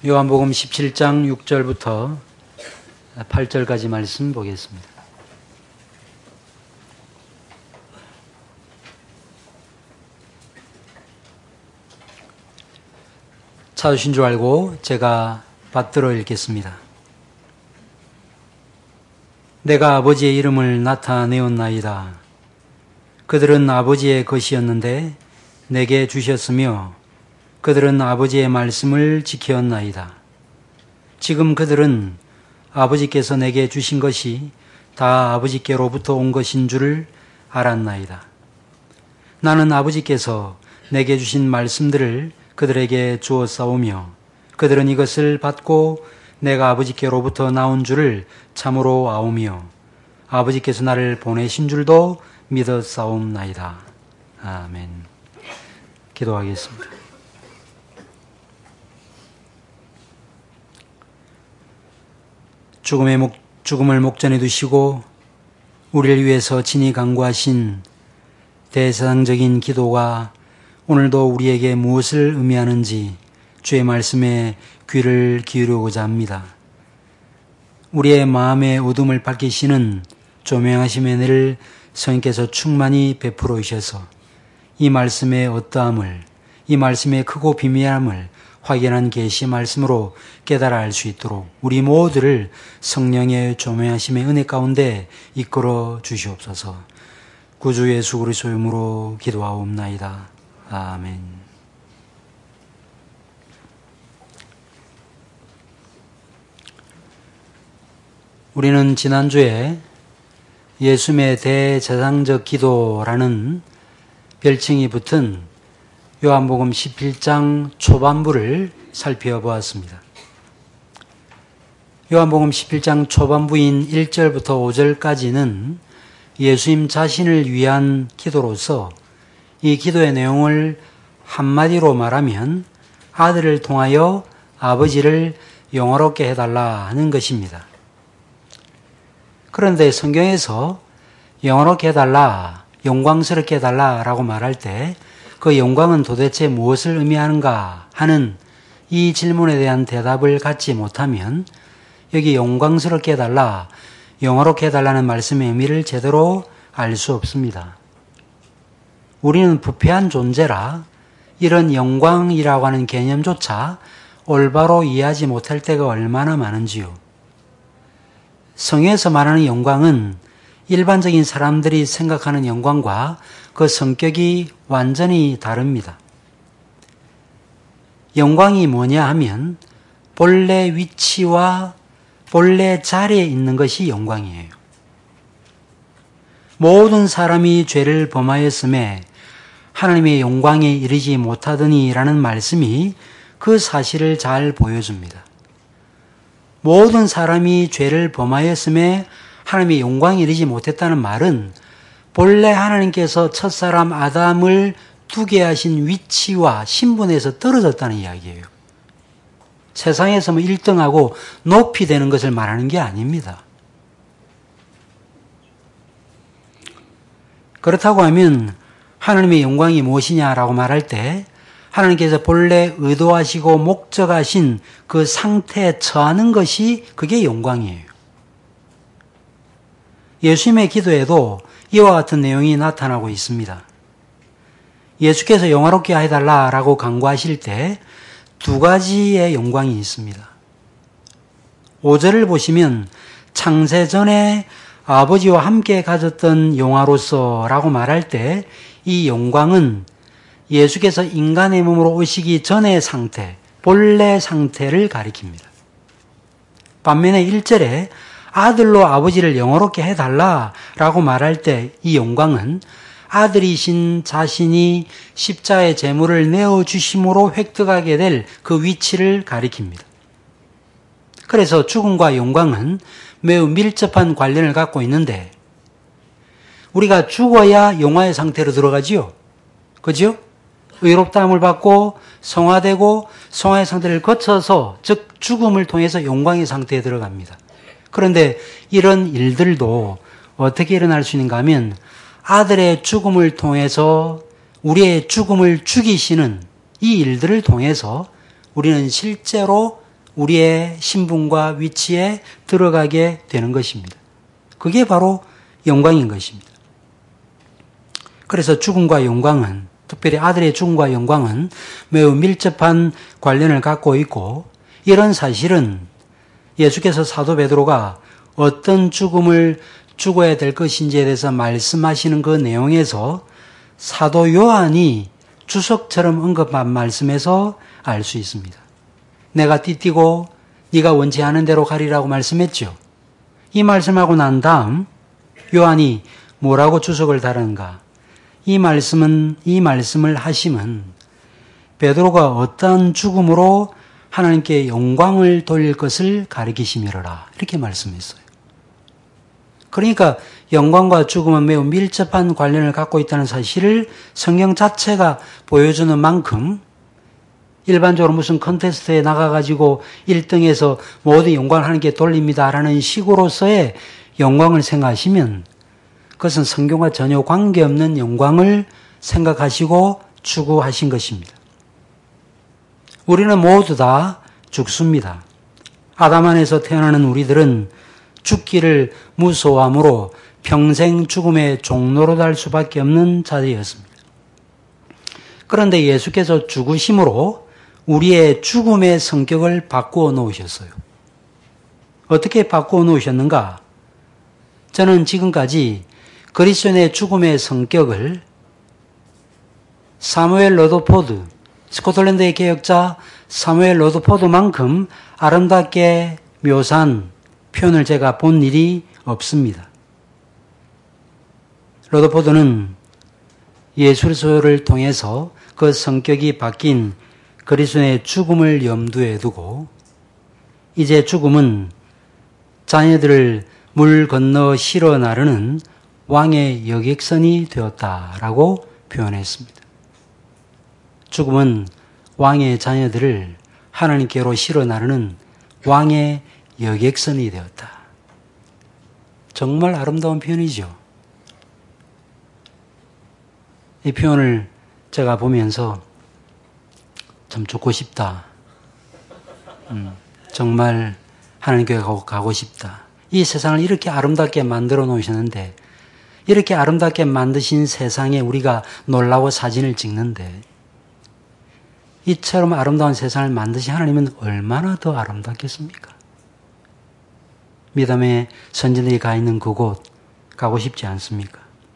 요한복음 17장 6절부터 8절까지 말씀 보겠습니다. 찾으신 줄 알고 제가 받들어 읽겠습니다. 내가 아버지의 이름을 나타내었나이다. 그들은 아버지의 것이었는데 내게 주셨으며 그들은 아버지의 말씀을 지켰나이다. 지금 그들은 아버지께서 내게 주신 것이 다 아버지께로부터 온 것인 줄 알았나이다. 나는 아버지께서 내게 주신 말씀들을 그들에게 주었사오며 그들은 이것을 받고 내가 아버지께로부터 나온 줄을 참으로 아오며 아버지께서 나를 보내신 줄도 믿었사옵나이다. 아멘. 기도하겠습니다. 죽음을 목전에 두시고 우리를 위해서 친히 간구하신 대세상적인 기도가 오늘도 우리에게 무엇을 의미하는지 주의 말씀에 귀를 기울이고자 합니다. 우리의 마음의 어둠을 밝히시는 조명하심의 은혜를 성령께서 충만히 베풀어 주셔서 이 말씀의 어떠함을, 이 말씀의 크고 비밀함을 확연한 계시 말씀으로 깨달아 알 수 있도록 우리 모두를 성령의 조명하심의 은혜 가운데 이끌어 주시옵소서. 구주 예수 그리스도의 이름으로 기도하옵나이다. 아멘. 우리는 지난주에 예수님의 대제사장적 기도라는 별칭이 붙은 요한복음 17장 초반부를 살펴보았습니다. 요한복음 11장 초반부인 1절부터 5절까지는 예수님 자신을 위한 기도로서 이 기도의 내용을 한마디로 말하면 아들을 통하여 아버지를 영화롭게 해달라 하는 것입니다. 그런데 성경에서 영화롭게 해달라, 영광스럽게 해달라 라고 말할 때 그 영광은 도대체 무엇을 의미하는가 하는 이 질문에 대한 대답을 갖지 못하면 여기 영광스럽게 해달라, 영화롭게 해달라는 말씀의 의미를 제대로 알 수 없습니다. 우리는 부패한 존재라 이런 영광이라고 하는 개념조차 올바로 이해하지 못할 때가 얼마나 많은지요. 성경에서 말하는 영광은 일반적인 사람들이 생각하는 영광과 그 성격이 완전히 다릅니다. 영광이 뭐냐 하면 본래 위치와 본래 자리에 있는 것이 영광이에요. 모든 사람이 죄를 범하였음에 하나님의 영광에 이르지 못하더니라는 말씀이 그 사실을 잘 보여줍니다. 모든 사람이 죄를 범하였음에 하나님의 영광에 이르지 못했다는 말은 본래 하나님께서 첫사람 아담을 두게 하신 위치와 신분에서 떨어졌다는 이야기예요. 세상에서 1등하고 높이 되는 것을 말하는 게 아닙니다. 그렇다고 하면 하나님의 영광이 무엇이냐라고 말할 때 하나님께서 본래 의도하시고 목적하신 그 상태에 처하는 것이 그게 영광이에요. 예수님의 기도에도 이와 같은 내용이 나타나고 있습니다. 예수께서 영화롭게 해달라라고 간구하실 때 두 가지의 영광이 있습니다. 5절을 보시면 창세전에 아버지와 함께 가졌던 영화로서라고 말할 때 이 영광은 예수께서 인간의 몸으로 오시기 전의 상태, 본래 상태를 가리킵니다. 반면에 1절에 아들로 아버지를 영화롭게 해달라라고 말할 때 이 영광은 아들이신 자신이 십자의 제물을 내어주심으로 획득하게 될 그 위치를 가리킵니다. 그래서 죽음과 영광은 매우 밀접한 관련을 갖고 있는데 우리가 죽어야 영화의 상태로 들어가지요. 그죠? 의롭다함을 받고 성화되고 성화의 상태를 거쳐서 즉 죽음을 통해서 영광의 상태에 들어갑니다. 그런데 이런 일들도 어떻게 일어날 수 있는가 하면 아들의 죽음을 통해서 우리의 죽음을 죽이시는 이 일들을 통해서 우리는 실제로 우리의 신분과 위치에 들어가게 되는 것입니다. 그게 바로 영광인 것입니다. 그래서 죽음과 영광은, 특별히 아들의 죽음과 영광은 매우 밀접한 관련을 갖고 있고, 이런 사실은 예수께서 사도 베드로가 어떤 죽음을 죽어야 될 것인지에 대해서 말씀하시는 그 내용에서 사도 요한이 주석처럼 언급한 말씀에서 알 수 있습니다. 내가 띠띠고 네가 원치 않은 대로 가리라고 말씀했죠. 이 말씀하고 난 다음 요한이 뭐라고 주석을 다루는가? 이 말씀을 하심은 베드로가 어떠한 죽음으로 하나님께 영광을 돌릴 것을 가리키심이로라. 이렇게 말씀했어요. 그러니까 영광과 죽음은 매우 밀접한 관련을 갖고 있다는 사실을 성경 자체가 보여주는 만큼, 일반적으로 무슨 컨테스트에 나가가지고 1등해서 모든 영광을 하나님께 돌립니다라는 식으로서의 영광을 생각하시면 그것은 성경과 전혀 관계없는 영광을 생각하시고 추구하신 것입니다. 우리는 모두 다 죽습니다. 아담 안에서 태어나는 우리들은 죽기를 무서워함으로 평생 죽음의 종로로 달 수밖에 없는 자들이었습니다. 그런데 예수께서 죽으심으로 우리의 죽음의 성격을 바꾸어 놓으셨어요. 어떻게 바꾸어 놓으셨는가? 저는 지금까지 그리스도인의 죽음의 성격을 사무엘 러더포드, 스코틀랜드의 개혁자 사무엘 러더포드만큼 아름답게 묘사한 표현을 제가 본 일이 없습니다. 러더포드는 예술서를 통해서 그 성격이 바뀐 그리스도의 죽음을 염두에 두고 이제 죽음은 자녀들을 물 건너 실어 나르는 왕의 여객선이 되었다라고 표현했습니다. 죽음은 왕의 자녀들을 하나님께로 실어 나르는 왕의 여객선이 되었다. 정말 아름다운 표현이죠. 이 표현을 제가 보면서 참 죽고 싶다. 정말 하나님께 가고 싶다. 이 세상을 이렇게 아름답게 만들어 놓으셨는데, 이렇게 아름답게 만드신 세상에 우리가 놀라고 사진을 찍는데, 이처럼 아름다운 세상을 만드신 하나님은 얼마나 더 아름답겠습니까? 믿음의 선진들이 가 있는 그곳 가고 싶지 않습니까?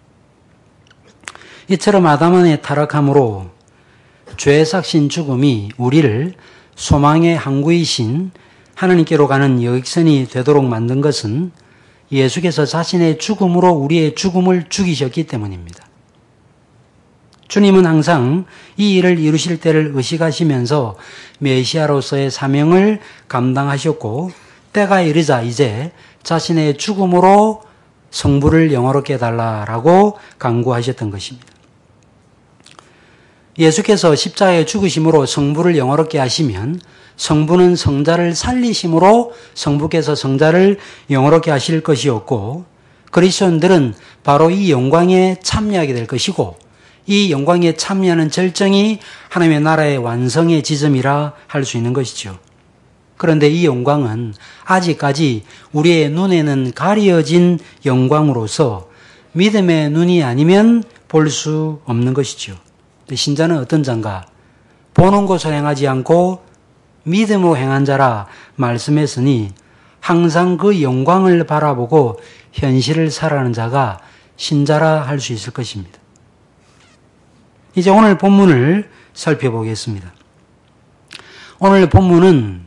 이처럼 아담 안에 타락함으로 죄에 삭신 죽음이 우리를 소망의 항구이신 하나님께로 가는 여객선이 되도록 만든 것은 예수께서 자신의 죽음으로 우리의 죽음을 죽이셨기 때문입니다. 주님은 항상 이 일을 이루실 때를 의식하시면서 메시아로서의 사명을 감당하셨고, 때가 이르자 이제 자신의 죽음으로 성부를 영화롭게 해달라라고 간구하셨던 것입니다. 예수께서 십자가에 죽으심으로 성부를 영화롭게 하시면 성부는 성자를 살리심으로 성부께서 성자를 영화롭게 하실 것이었고, 그리스도인들은 바로 이 영광에 참여하게 될 것이고, 이 영광에 참여하는 절정이 하나님의 나라의 완성의 지점이라 할 수 있는 것이죠. 그런데 이 영광은 아직까지 우리의 눈에는 가려진 영광으로서 믿음의 눈이 아니면 볼 수 없는 것이죠. 신자는 어떤 자인가? 보는 것을 행하지 않고 믿음으로 행한 자라 말씀했으니 항상 그 영광을 바라보고 현실을 살아가는 자가 신자라 할 수 있을 것입니다. 이제 오늘 본문을 살펴보겠습니다. 오늘 본문은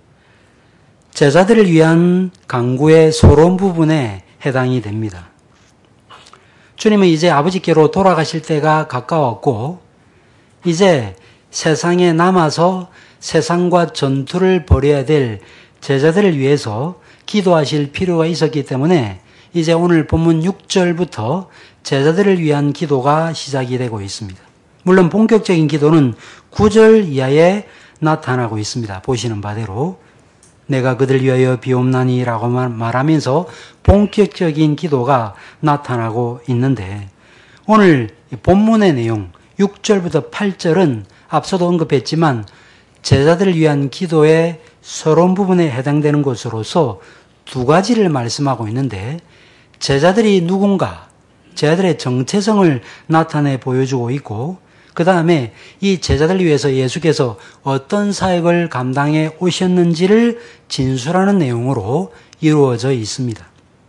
제자들을 위한 강구의 서론 부분에 해당이 됩니다. 주님은 이제 아버지께로 돌아가실 때가 가까웠고, 이제 세상에 남아서 세상과 전투를 벌여야 될 제자들을 위해서 기도하실 필요가 있었기 때문에 이제 오늘 본문 6절부터 제자들을 위한 기도가 시작이 되고 있습니다. 물론 본격적인 기도는 9절 이하에 나타나고 있습니다. 보시는 바대로 내가 그들 위하여 비옵나니 라고 말하면서 본격적인 기도가 나타나고 있는데, 오늘 본문의 내용 6절부터 8절은 앞서도 언급했지만 제자들을 위한 기도의 서론 부분에 해당되는 것으로서 두 가지를 말씀하고 있는데 제자들이 누군가, 제자들의 정체성을 나타내 보여주고 있고 그 다음에 이 제자들을 위해서 예수께서 어떤 사역을 감당해 오셨는지를 진술하는 내용으로 이루어져 있습니다.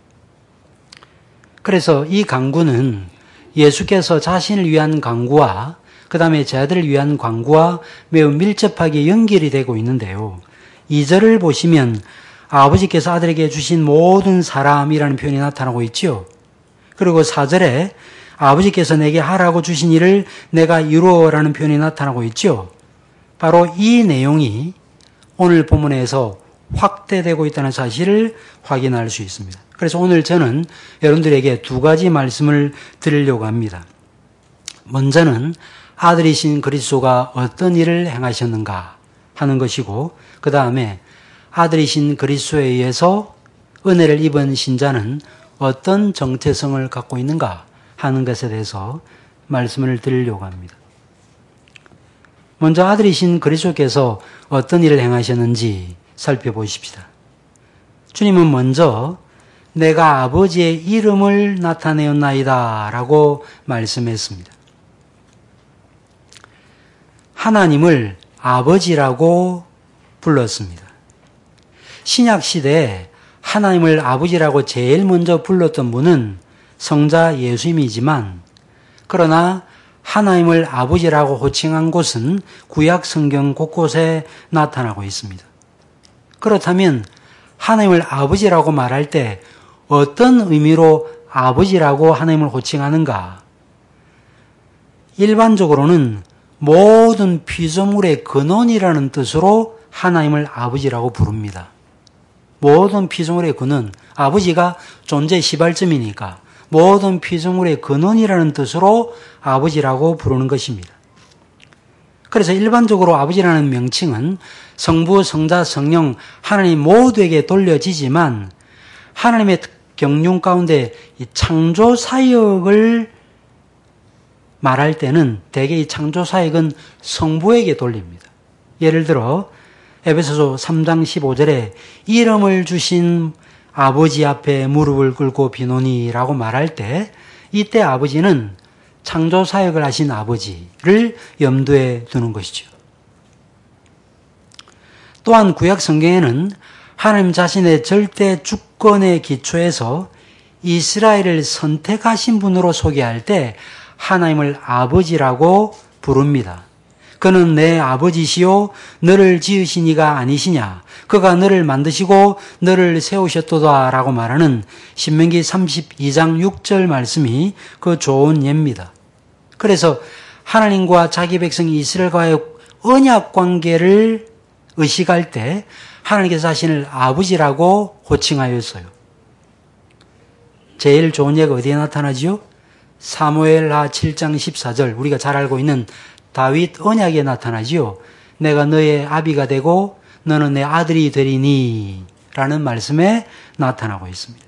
그래서 이 강구는 예수께서 자신을 위한 강구와 그 다음에 제자들을 위한 강구와 매우 밀접하게 연결이 되고 있는데요. 2절을 보시면 아버지께서 아들에게 주신 모든 사람이라는 표현이 나타나고 있죠. 그리고 4절에 아버지께서 내게 하라고 주신 일을 내가 이루어라는 표현이 나타나고 있죠. 바로 이 내용이 오늘 본문에서 확대되고 있다는 사실을 확인할 수 있습니다. 그래서 오늘 저는 여러분들에게 두 가지 말씀을 드리려고 합니다. 먼저는 아들이신 그리스도가 어떤 일을 행하셨는가 하는 것이고 그 다음에 아들이신 그리스도에 의해서 은혜를 입은 신자는 어떤 정체성을 갖고 있는가 하는 것에 대해서 말씀을 드리려고 합니다. 먼저 아들이신 그리스도께서 어떤 일을 행하셨는지 살펴보십시다. 주님은 먼저 내가 아버지의 이름을 나타내었나이다 라고 말씀했습니다. 하나님을 아버지라고 불렀습니다. 신약시대에 하나님을 아버지라고 제일 먼저 불렀던 분은 성자 예수님이지만 그러나 하나님을 아버지라고 호칭한 곳은 구약 성경 곳곳에 나타나고 있습니다. 그렇다면 하나님을 아버지라고 말할 때 어떤 의미로 아버지라고 하나님을 호칭하는가? 일반적으로는 모든 피조물의 근원이라는 뜻으로 하나님을 아버지라고 부릅니다. 모든 피조물의 근원, 아버지가 존재 시발점이니까 모든 피조물의 근원이라는 뜻으로 아버지라고 부르는 것입니다. 그래서 일반적으로 아버지라는 명칭은 성부, 성자, 성령, 하나님 모두에게 돌려지지만 하나님의 경륜 가운데 이 창조 사역을 말할 때는 대개 이 창조 사역은 성부에게 돌립니다. 예를 들어 에베소서 3장 15절에 이름을 주신 아버지 앞에 무릎을 꿇고 비노니라고 말할 때 이때 아버지는 창조 사역을 하신 아버지를 염두에 두는 것이죠. 또한 구약 성경에는 하나님 자신의 절대 주권의 기초에서 이스라엘을 선택하신 분으로 소개할 때 하나님을 아버지라고 부릅니다. 그는 내 아버지시요 너를 지으신 이가 아니시냐 그가 너를 만드시고 너를 세우셨도다 라고 말하는 신명기 32장 6절 말씀이 그 좋은 예입니다. 그래서 하나님과 자기 백성 이스라엘과의 언약 관계를 의식할 때 하나님께서 자신을 아버지라고 호칭하였어요. 제일 좋은 예가 어디에 나타나지요? 사무엘하 7장 14절 우리가 잘 알고 있는 다윗 언약에 나타나지요. 내가 너의 아비가 되고 너는 내 아들이 되리니 라는 말씀에 나타나고 있습니다.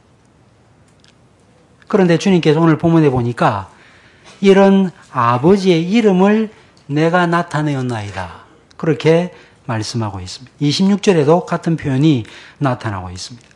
그런데 주님께서 오늘 본문에 보니까 이런 아버지의 이름을 내가 나타내었나이다. 그렇게 말씀하고 있습니다. 26절에도 같은 표현이 나타나고 있습니다.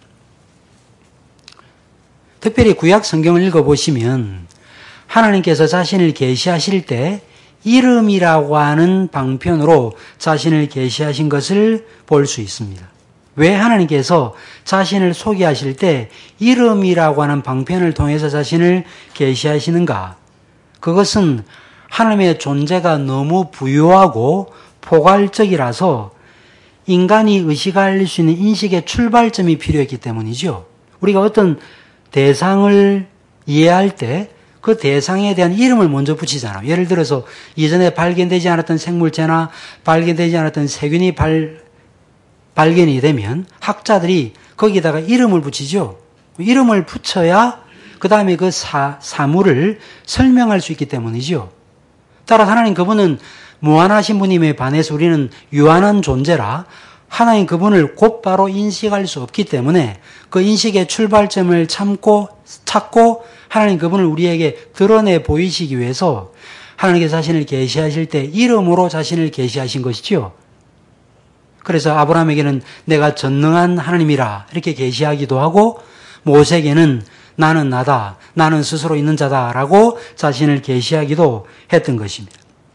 특별히 구약 성경을 읽어보시면 하나님께서 자신을 계시하실 때 이름이라고 하는 방편으로 자신을 계시하신 것을 볼 수 있습니다. 왜 하나님께서 자신을 소개하실 때 이름이라고 하는 방편을 통해서 자신을 계시하시는가? 그것은 하나님의 존재가 너무 부유하고 포괄적이라서 인간이 의식할 수 있는 인식의 출발점이 필요했기 때문이죠. 우리가 어떤 대상을 이해할 때 그 대상에 대한 이름을 먼저 붙이잖아요. 예를 들어서 이전에 발견되지 않았던 생물체나 발견되지 않았던 세균이 발견이 되면 학자들이 거기다가 이름을 붙이죠. 이름을 붙여야 그 다음에 그 사물을 설명할 수 있기 때문이죠. 따라서 하나님 그분은 무한하신 분임에 반해서 우리는 유한한 존재라 하나님 그분을 곧바로 인식할 수 없기 때문에 그 인식의 출발점을 찾고 하나님 그분을 우리에게 드러내 보이시기 위해서 하나님께서 자신을 계시하실 때 이름으로 자신을 계시하신 것이지요. 그래서 아브라함에게는 내가 전능한 하나님이라 이렇게 계시하기도 하고 모세에게는 나는 나다, 나는 스스로 있는 자다라고 자신을 계시하기도 했던 것입니다.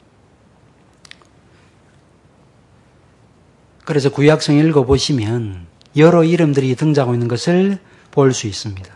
그래서 구약성 읽어보시면 여러 이름들이 등장하고 있는 것을 볼 수 있습니다.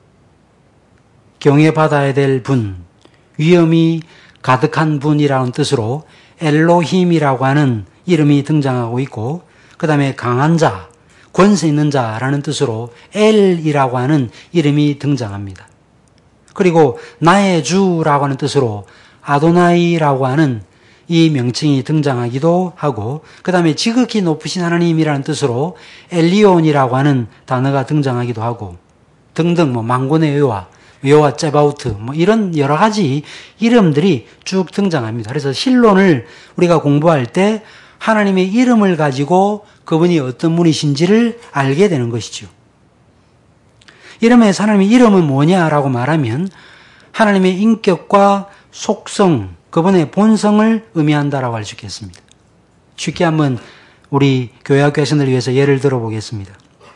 경외받아야 될 분, 위엄이 가득한 분이라는 뜻으로 엘로힘이라고 하는 이름이 등장하고 있고, 그 다음에 강한 자, 권세 있는 자라는 뜻으로 엘이라고 하는 이름이 등장합니다. 그리고 나의 주라고 하는 뜻으로 아도나이라고 하는 이 명칭이 등장하기도 하고, 그 다음에 지극히 높으신 하나님이라는 뜻으로 엘리온이라고 하는 단어가 등장하기도 하고 등등 만군의 여호와 제바우트 이런 여러 가지 이름들이 쭉 등장합니다. 그래서 신론을 우리가 공부할 때 하나님의 이름을 가지고 그분이 어떤 분이신지를 알게 되는 것이죠. 이름에서 하나님의 이름은 뭐냐라고 말하면 하나님의 인격과 속성, 그분의 본성을 의미한다라고 할 수 있겠습니다. 쉽게 한번 우리 교회학교에서를 위해서 예를 들어보겠습니다.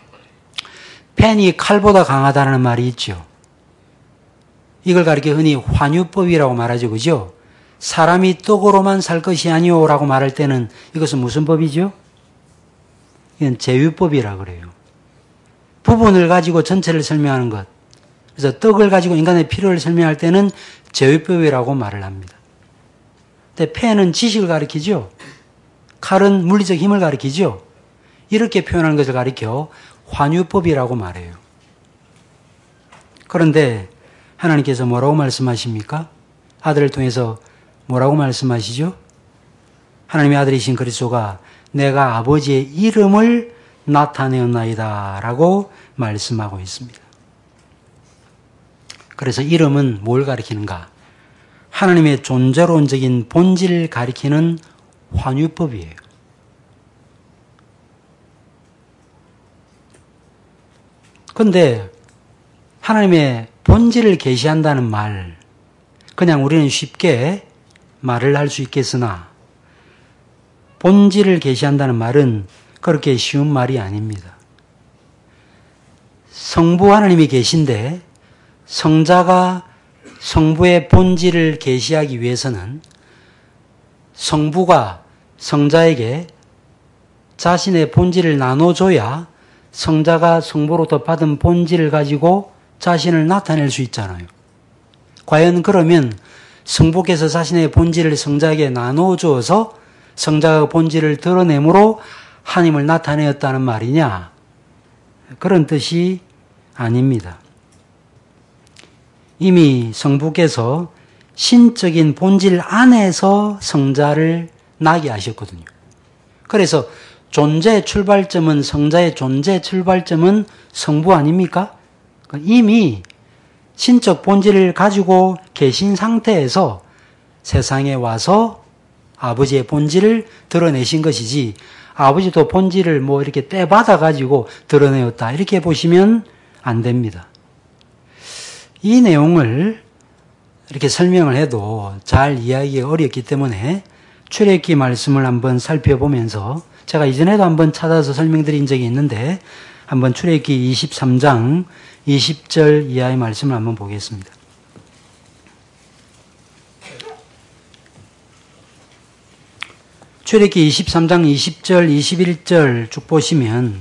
펜이 칼보다 강하다는 말이 있죠. 이걸 가리켜 흔히 환유법이라고 말하죠. 그죠? 사람이 떡으로만 살 것이 아니오라고 말할 때는 이것은 무슨 법이죠? 이건 제휴법이라 그래요. 부분을 가지고 전체를 설명하는 것. 그래서 떡을 가지고 인간의 필요를 설명할 때는 제휴법이라고 말을 합니다. 근데 펜은 지식을 가리키죠. 칼은 물리적 힘을 가리키죠. 이렇게 표현하는 것을 가리켜 환유법이라고 말해요. 그런데 하나님께서 뭐라고 말씀하십니까? 아들을 통해서 뭐라고 말씀하시죠? 하나님의 아들이신 그리스도가 내가 아버지의 이름을 나타내었나이다 라고 말씀하고 있습니다. 그래서 이름은 뭘 가리키는가? 하나님의 존재론적인 본질을 가리키는 환유법이에요. 그런데 하나님의 본질을 계시한다는 말, 그냥 우리는 쉽게 말을 할 수 있겠으나 본질을 계시한다는 말은 그렇게 쉬운 말이 아닙니다. 성부 하나님이 계신데 성자가 성부의 본질을 계시하기 위해서는 성부가 성자에게 자신의 본질을 나눠줘야 성자가 성부로부터 받은 본질을 가지고 자신을 나타낼 수 있잖아요. 과연 그러면 성부께서 자신의 본질을 성자에게 나눠주어서 성자가 본질을 드러내므로 하나님을 나타내었다는 말이냐? 그런 뜻이 아닙니다. 이미 성부께서 신적인 본질 안에서 성자를 나게 하셨거든요. 그래서 존재 출발점은, 성자의 존재 출발점은 성부 아닙니까? 이미 신적 본질을 가지고 계신 상태에서 세상에 와서 아버지의 본질을 드러내신 것이지, 아버지도 본질을 이렇게 떼받아 가지고 드러내었다, 이렇게 보시면 안 됩니다. 이 내용을 이렇게 설명을 해도 잘 이해하기가 어렵기 때문에 출애굽기 말씀을 한번 살펴보면서, 제가 이전에도 한번 찾아서 설명드린 적이 있는데 한번 출애굽기 23장 20절 이하의 말씀을 한번 보겠습니다. 출애굽기 23장 20절 21절 쭉 보시면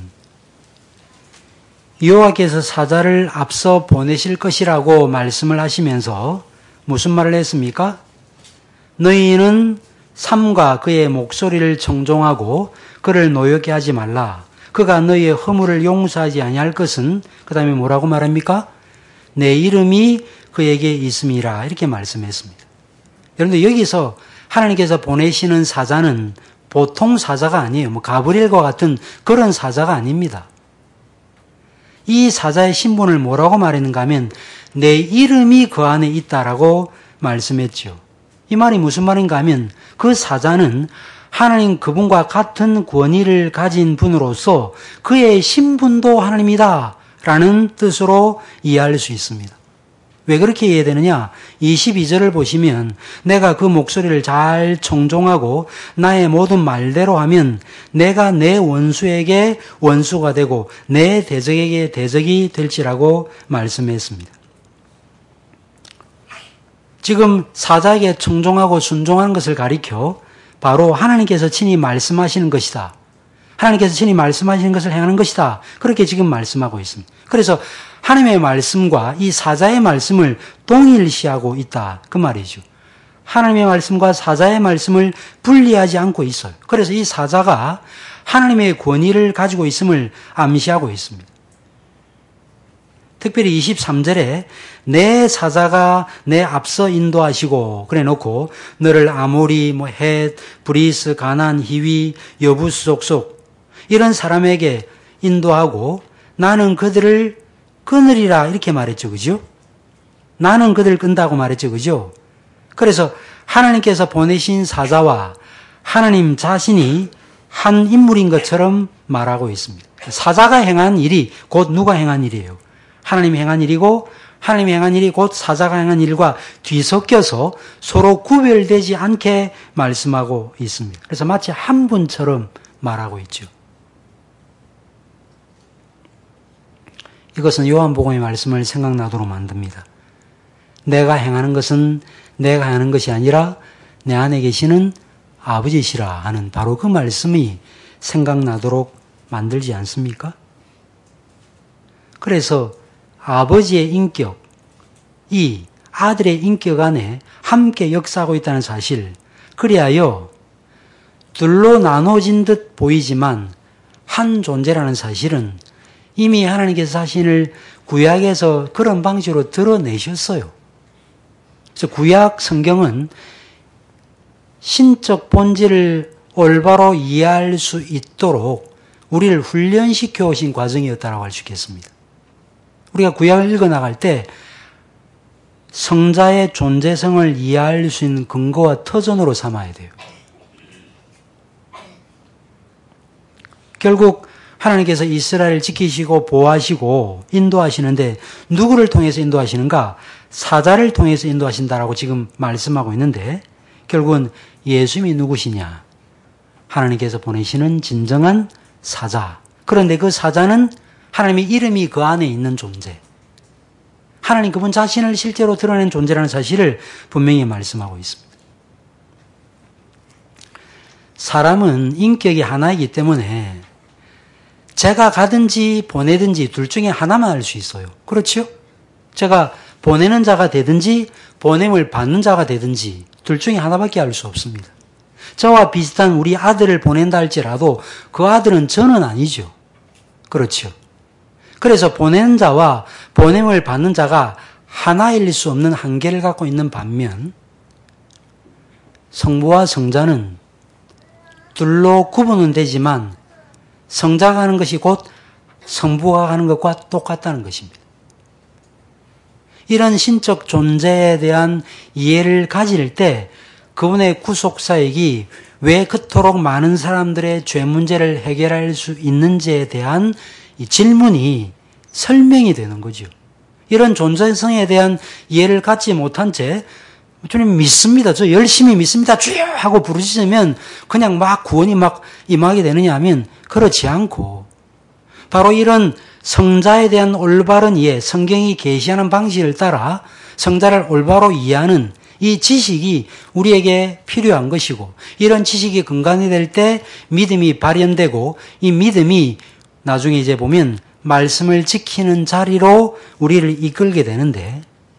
여호와께서 사자를 앞서 보내실 것이라고 말씀을 하시면서 무슨 말을 했습니까? 너희는 삼가 그의 목소리를 청종하고 그를 노엽게 하지 말라. 그가 너희의 허물을 용서하지 아니할 것은, 그 다음에 뭐라고 말합니까? 내 이름이 그에게 있음이라, 이렇게 말씀했습니다. 여러분들, 여기서 하나님께서 보내시는 사자는 보통 사자가 아니에요. 가브리엘과 같은 그런 사자가 아닙니다. 이 사자의 신분을 뭐라고 말했는가 하면 내 이름이 그 안에 있다라고 말씀했죠. 이 말이 무슨 말인가 하면 그 사자는 하나님 그분과 같은 권위를 가진 분으로서 그의 신분도 하나님이다 라는 뜻으로 이해할 수 있습니다. 왜 그렇게 이해해야 되느냐? 22절을 보시면 내가 그 목소리를 잘 청종하고 나의 모든 말대로 하면 내가 내 원수에게 원수가 되고 내 대적에게 대적이 될지라고 말씀했습니다. 지금 사자에게 청종하고 순종하는 것을 가리켜 바로 하나님께서 친히 말씀하시는 것이다. 하나님께서 친히 말씀하시는 것을 행하는 것이다. 그렇게 지금 말씀하고 있습니다. 그래서 하나님의 말씀과 이 사자의 말씀을 동일시하고 있다. 그 말이죠. 하나님의 말씀과 사자의 말씀을 분리하지 않고 있어요. 그래서 이 사자가 하나님의 권위를 가지고 있음을 암시하고 있습니다. 특별히 23절에 내 사자가 내 앞서 인도하시고 그래 놓고 너를 아모리, 헷, 브리스, 가나안, 히위, 여부스 족속 이런 사람에게 인도하고 나는 그들을 끊으리라 이렇게 말했죠. 그죠? 나는 그들을 끈다고 말했죠. 그죠? 그래서 하나님께서 보내신 사자와 하나님 자신이 한 인물인 것처럼 말하고 있습니다. 사자가 행한 일이 곧 누가 행한 일이에요? 하나님이 행한 일이고 하나님이 행한 일이 곧 사자가 행한 일과 뒤섞여서 서로 구별되지 않게 말씀하고 있습니다. 그래서 마치 한 분처럼 말하고 있죠. 이것은 요한복음의 말씀을 생각나도록 만듭니다. 내가 행하는 것은 내가 하는 것이 아니라 내 안에 계시는 아버지시라 하는 바로 그 말씀이 생각나도록 만들지 않습니까? 그래서 아버지의 인격이 아들의 인격 안에 함께 역사하고 있다는 사실, 그리하여 둘로 나눠진 듯 보이지만 한 존재라는 사실은 이미 하나님께서 자신을 구약에서 그런 방식으로 드러내셨어요. 그래서 구약 성경은 신적 본질을 올바로 이해할 수 있도록 우리를 훈련시켜 오신 과정이었다고 할 수 있겠습니다. 우리가 구약을 읽어나갈 때 성자의 존재성을 이해할 수 있는 근거와 터전으로 삼아야 돼요. 결국 하나님께서 이스라엘을 지키시고 보호하시고 인도하시는데 누구를 통해서 인도하시는가? 사자를 통해서 인도하신다라고 지금 말씀하고 있는데 결국은 예수님이 누구시냐? 하나님께서 보내시는 진정한 사자. 그런데 그 사자는 하나님의 이름이 그 안에 있는 존재. 하나님 그분 자신을 실제로 드러낸 존재라는 사실을 분명히 말씀하고 있습니다. 사람은 인격이 하나이기 때문에 제가 가든지 보내든지 둘 중에 하나만 할 수 있어요. 그렇죠? 제가 보내는 자가 되든지 보냄을 받는 자가 되든지 둘 중에 하나밖에 할 수 없습니다. 저와 비슷한 우리 아들을 보낸다 할지라도 그 아들은 저는 아니죠. 그렇죠? 그래서 보내는 자와 보냄을 받는 자가 하나일 수 없는 한계를 갖고 있는 반면 성부와 성자는 둘로 구분은 되지만 성자가 하는 것이 곧 성부가 하는 것과 똑같다는 것입니다. 이런 신적 존재에 대한 이해를 가질 때 그분의 구속사역이 왜 그토록 많은 사람들의 죄 문제를 해결할 수 있는지에 대한 이 질문이 설명이 되는 거죠. 이런 존재성에 대한 이해를 갖지 못한 채 주님 믿습니다. 저 열심히 믿습니다. 주여 하고 부르짖으면 그냥 막 구원이 막 임하게 되느냐 하면 그렇지 않고 바로 이런 성자에 대한 올바른 이해, 성경이 계시하는 방식을 따라 성자를 올바로 이해하는 이 지식이 우리에게 필요한 것이고 이런 지식이 근간이 될 때 믿음이 발현되고 이 믿음이 나중에 이제 보면 말씀을 지키는 자리로 우리를 이끌게 되는데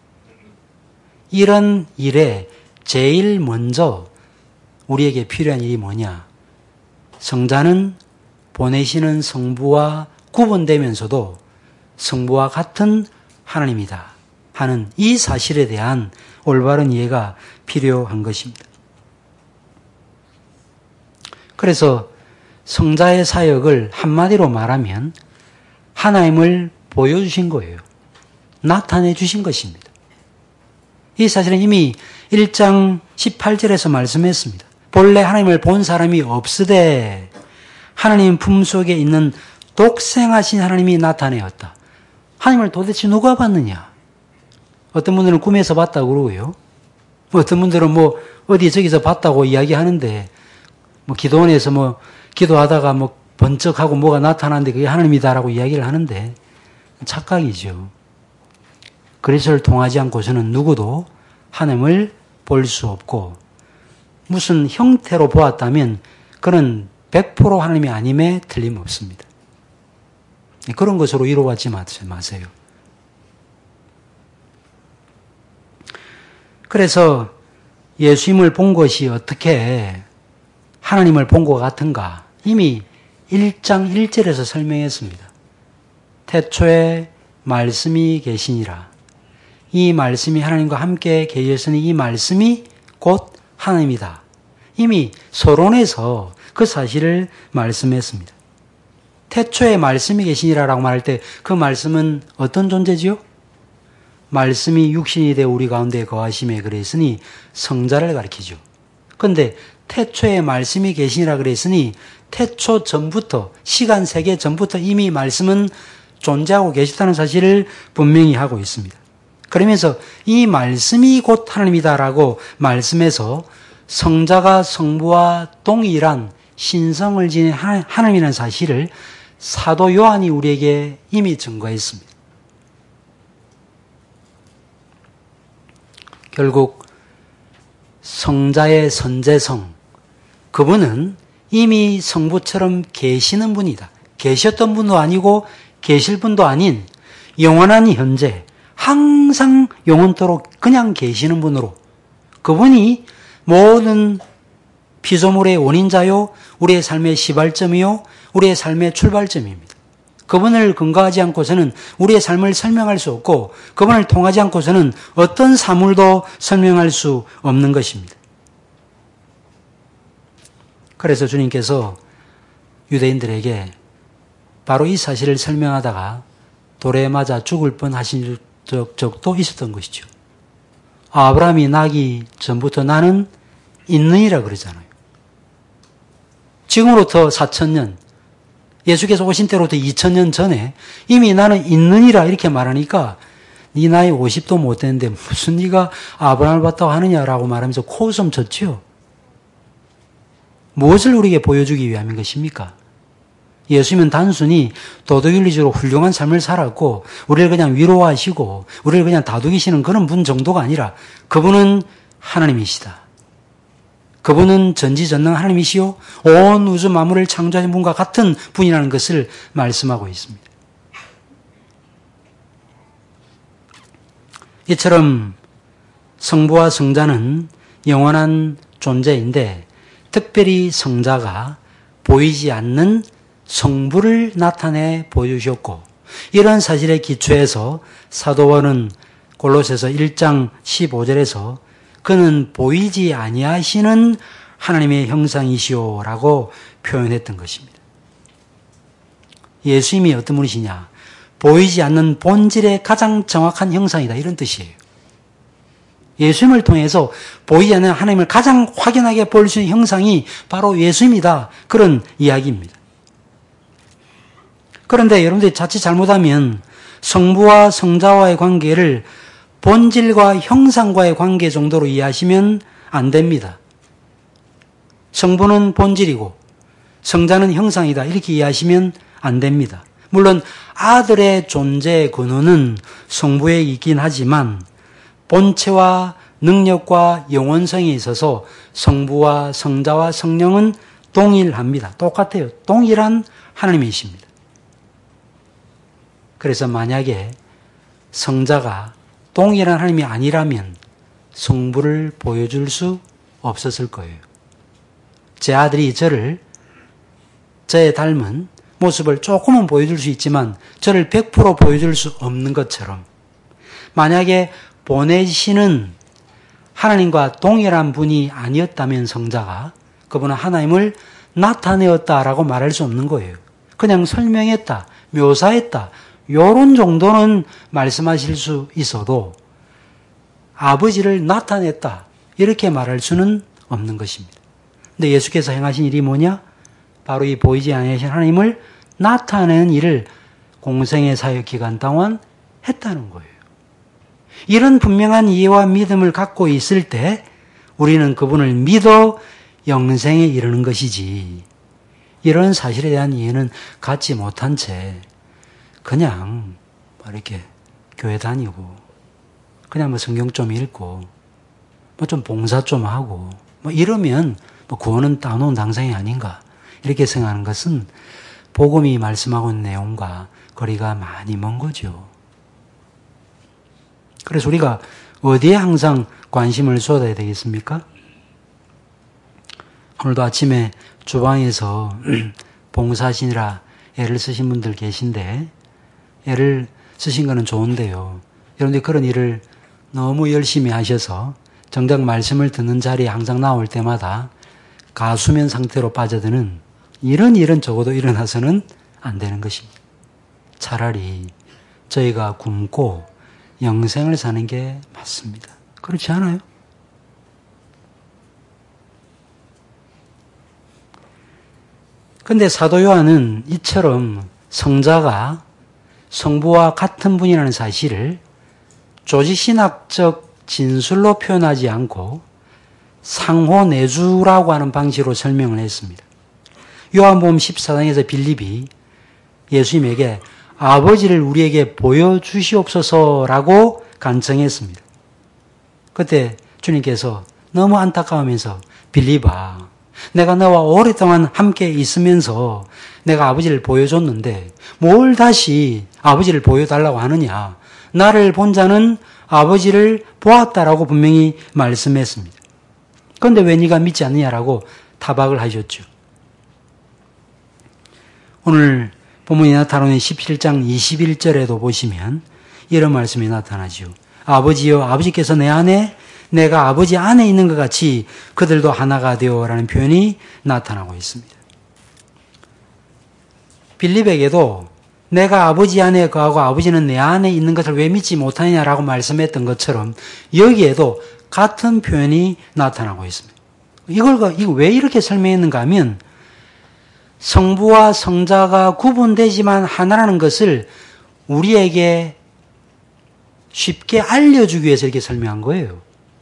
이런 일에 제일 먼저 우리에게 필요한 일이 뭐냐? 성자는 보내시는 성부와 구분되면서도 성부와 같은 하나님이다 하는 이 사실에 대한 올바른 이해가 필요한 것입니다. 그래서 성자의 사역을 한마디로 말하면 하나님을 보여주신 거예요. 나타내 주신 것입니다. 이 사실은 이미 1장 18절에서 말씀했습니다. 본래 하나님을 본 사람이 없으되 하나님 품속에 있는 독생하신 하나님이 나타내었다. 하나님을 도대체 누가 봤느냐? 어떤 분들은 꿈에서 봤다고 그러고요. 어떤 분들은 뭐 어디 저기서 봤다고 이야기하는데 뭐 기도원에서 뭐 기도하다가 뭐 번쩍하고 뭐가 나타나는데 그게 하나님이다라고 이야기를 하는데 착각이죠. 그리스도를 통하지 않고서는 누구도 하나님을 볼 수 없고 무슨 형태로 보았다면 그는 100% 하나님이 아님에 틀림없습니다. 그런 것으로 이루어지지 마세요. 그래서 예수님을 본 것이 어떻게 하나님을 본 것 같은가? 이미 1장 1절에서 설명했습니다. 태초에 말씀이 계시니라. 이 말씀이 하나님과 함께 계셨으니 이 말씀이 곧 하나님이다. 이미 서론에서 그 사실을 말씀했습니다. 태초에 말씀이 계시니라라고 말할 때 그 말씀은 어떤 존재지요? 말씀이 육신이 되어 우리 가운데 거하심에 그랬으니 성자를 가리키죠. 그런데 태초에 말씀이 계시니라 그랬으니 태초 전부터 시간 세계 전부터 이미 말씀은 존재하고 계셨다는 사실을 분명히 하고 있습니다. 그러면서 이 말씀이 곧 하나님이다라고 말씀해서 성자가 성부와 동일한 신성을 지닌 하나님이라는 사실을 사도 요한이 우리에게 이미 증거했습니다. 결국 성자의 선제성, 그분은 이미 성부처럼 계시는 분이다. 계셨던 분도 아니고 계실 분도 아닌 영원한 현재, 항상 영원토록 그냥 계시는 분으로 그분이 모든 피조물의 원인자요, 우리의 삶의 시발점이요, 우리의 삶의 출발점입니다. 그분을 근거하지 않고서는 우리의 삶을 설명할 수 없고 그분을 통하지 않고서는 어떤 사물도 설명할 수 없는 것입니다. 그래서 주님께서 유대인들에게 바로 이 사실을 설명하다가 돌에 맞아 죽을 뻔하신 적도 있었던 것이죠. 아브라함이 나기 전부터 나는 있느니라 그러잖아요. 지금으로부터 4,000년, 예수께서 오신 때로부터 2,000년 전에 이미 나는 있느니라 이렇게 말하니까 네 나이 50도 못 됐는데 무슨 네가 아브라함을 봤다고 하느냐라고 말하면서 코웃음 쳤죠. 무엇을 우리에게 보여주기 위함인 것입니까? 예수님은 단순히 도덕윤리적으로 훌륭한 삶을 살았고 우리를 그냥 위로하시고 우리를 그냥 다독이시는 그런 분 정도가 아니라 그분은 하나님이시다. 그분은 전지전능 하나님이시요 온 우주 만물을 창조하신 분과 같은 분이라는 것을 말씀하고 있습니다. 이처럼 성부와 성자는 영원한 존재인데 특별히 성자가 보이지 않는 성부를 나타내 보여주셨고 이런 사실에 기초해서 사도 바울은 골로새서 1장 15절에서 그는 보이지 아니하시는 하나님의 형상이시오라고 표현했던 것입니다. 예수님이 어떤 분이시냐? 보이지 않는 본질의 가장 정확한 형상이다 이런 뜻이에요. 예수님을 통해서 보이지 않는 하나님을 가장 확연하게 볼 수 있는 형상이 바로 예수님이다 그런 이야기입니다. 그런데 여러분들이 자칫 잘못하면 성부와 성자와의 관계를 본질과 형상과의 관계 정도로 이해하시면 안 됩니다. 성부는 본질이고 성자는 형상이다 이렇게 이해하시면 안 됩니다. 물론 아들의 존재의 근원은 성부에 있긴 하지만 본체와 능력과 영원성에 있어서 성부와 성자와 성령은 동일합니다. 똑같아요. 동일한 하나님이십니다. 그래서 만약에 성자가 동일한 하나님이 아니라면 성부를 보여줄 수 없었을 거예요. 제 아들이 저의 닮은 모습을 조금은 보여줄 수 있지만 저를 100% 보여줄 수 없는 것처럼 만약에 보내시는 하나님과 동일한 분이 아니었다면 성자가 그분은 하나님을 나타내었다라고 말할 수 없는 거예요. 그냥 설명했다, 묘사했다 요런 정도는 말씀하실 수 있어도 아버지를 나타냈다 이렇게 말할 수는 없는 것입니다. 근데 예수께서 행하신 일이 뭐냐? 바로 이 보이지 아니하신 하나님을 나타내는 일을 공생의 사역 기간 동안 했다는 거예요. 이런 분명한 이해와 믿음을 갖고 있을 때 우리는 그분을 믿어 영생에 이르는 것이지, 이런 사실에 대한 이해는 갖지 못한 채 그냥 이렇게 교회 다니고 그냥 성경 좀 읽고 좀 봉사 좀 하고 이러면 구원은 따놓은 당상이 아닌가, 이렇게 생각하는 것은 복음이 말씀하고 있는 내용과 거리가 많이 먼 거죠. 그래서 우리가 어디에 항상 관심을 쏟아야 되겠습니까? 오늘도 아침에 주방에서 봉사하시느라 애를 쓰신 분들 계신데, 애를 쓰신 거는 좋은데요, 여러분들 그런 일을 너무 열심히 하셔서 정작 말씀을 듣는 자리에 항상 나올 때마다 가수면 상태로 빠져드는 이런 일은 적어도 일어나서는 안 되는 것입니다. 차라리 저희가 굶고 영생을 사는 게 맞습니다. 그렇지 않아요? 근데 사도 요한은 이처럼 성자가 성부와 같은 분이라는 사실을 조직신학적 진술로 표현하지 않고 상호내주라고 하는 방식으로 설명을 했습니다. 요한복음 14장에서 빌립이 예수님에게 아버지를 우리에게 보여주시옵소서라고 간청했습니다. 그때 주님께서 너무 안타까우면서, 빌립아, 내가 너와 오랫동안 함께 있으면서 내가 아버지를 보여줬는데 뭘 다시 아버지를 보여달라고 하느냐. 나를 본 자는 아버지를 보았다라고 분명히 말씀했습니다. 그런데 왜 네가 믿지 않느냐라고 타박을 하셨죠. 오늘 본문이 나타나는 17장 21절에도 보시면 이런 말씀이 나타나죠. 아버지여, 아버지께서 내 안에, 내가 아버지 안에 있는 것 같이 그들도 하나가 되어라는 표현이 나타나고 있습니다. 빌립에게도 내가 아버지 안에 거하고 아버지는 내 안에 있는 것을 왜 믿지 못하느냐라고 말씀했던 것처럼 여기에도 같은 표현이 나타나고 있습니다. 이거 왜 이렇게 설명했는가 하면, 성부와 성자가 구분되지만 하나라는 것을 우리에게 쉽게 알려주기 위해서 이렇게 설명한 거예요.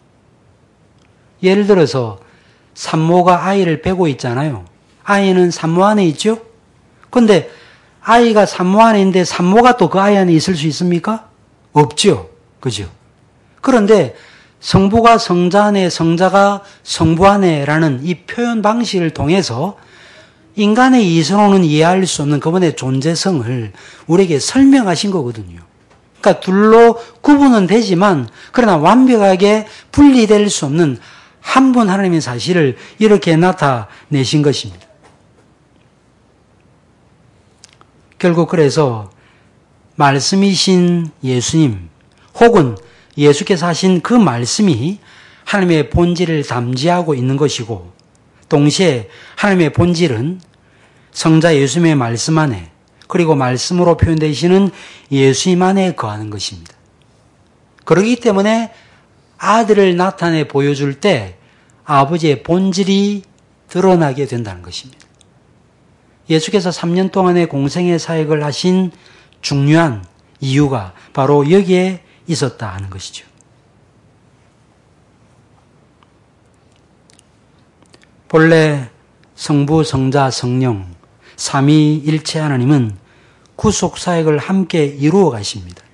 예를 들어서 산모가 아이를 베고 있잖아요. 아이는 산모 안에 있죠? 그런데 아이가 산모 안에 있는데 산모가 또 그 아이 안에 있을 수 있습니까? 없죠. 그죠? 그런데 성부가 성자 안에, 성자가 성부 안에라는 이 표현 방식을 통해서 인간의 이성으로는 이해할 수 없는 그분의 존재성을 우리에게 설명하신 거거든요. 그러니까 둘로 구분은 되지만 그러나 완벽하게 분리될 수 없는 한 분 하나님의 사실을 이렇게 나타내신 것입니다. 결국 그래서 말씀이신 예수님 혹은 예수께서 하신 그 말씀이 하나님의 본질을 담지하고 있는 것이고, 동시에 하나님의 본질은 성자 예수님의 말씀 안에, 그리고 말씀으로 표현되시는 예수님 안에 거하는 것입니다. 그렇기 때문에 아들을 나타내 보여줄 때 아버지의 본질이 드러나게 된다는 것입니다. 예수께서 3년 동안의 공생의 사역을 하신 중요한 이유가 바로 여기에 있었다 하는 것이죠. 본래 성부, 성자, 성령, 삼위일체 하나님은 구속사역을 함께 이루어 가십니다.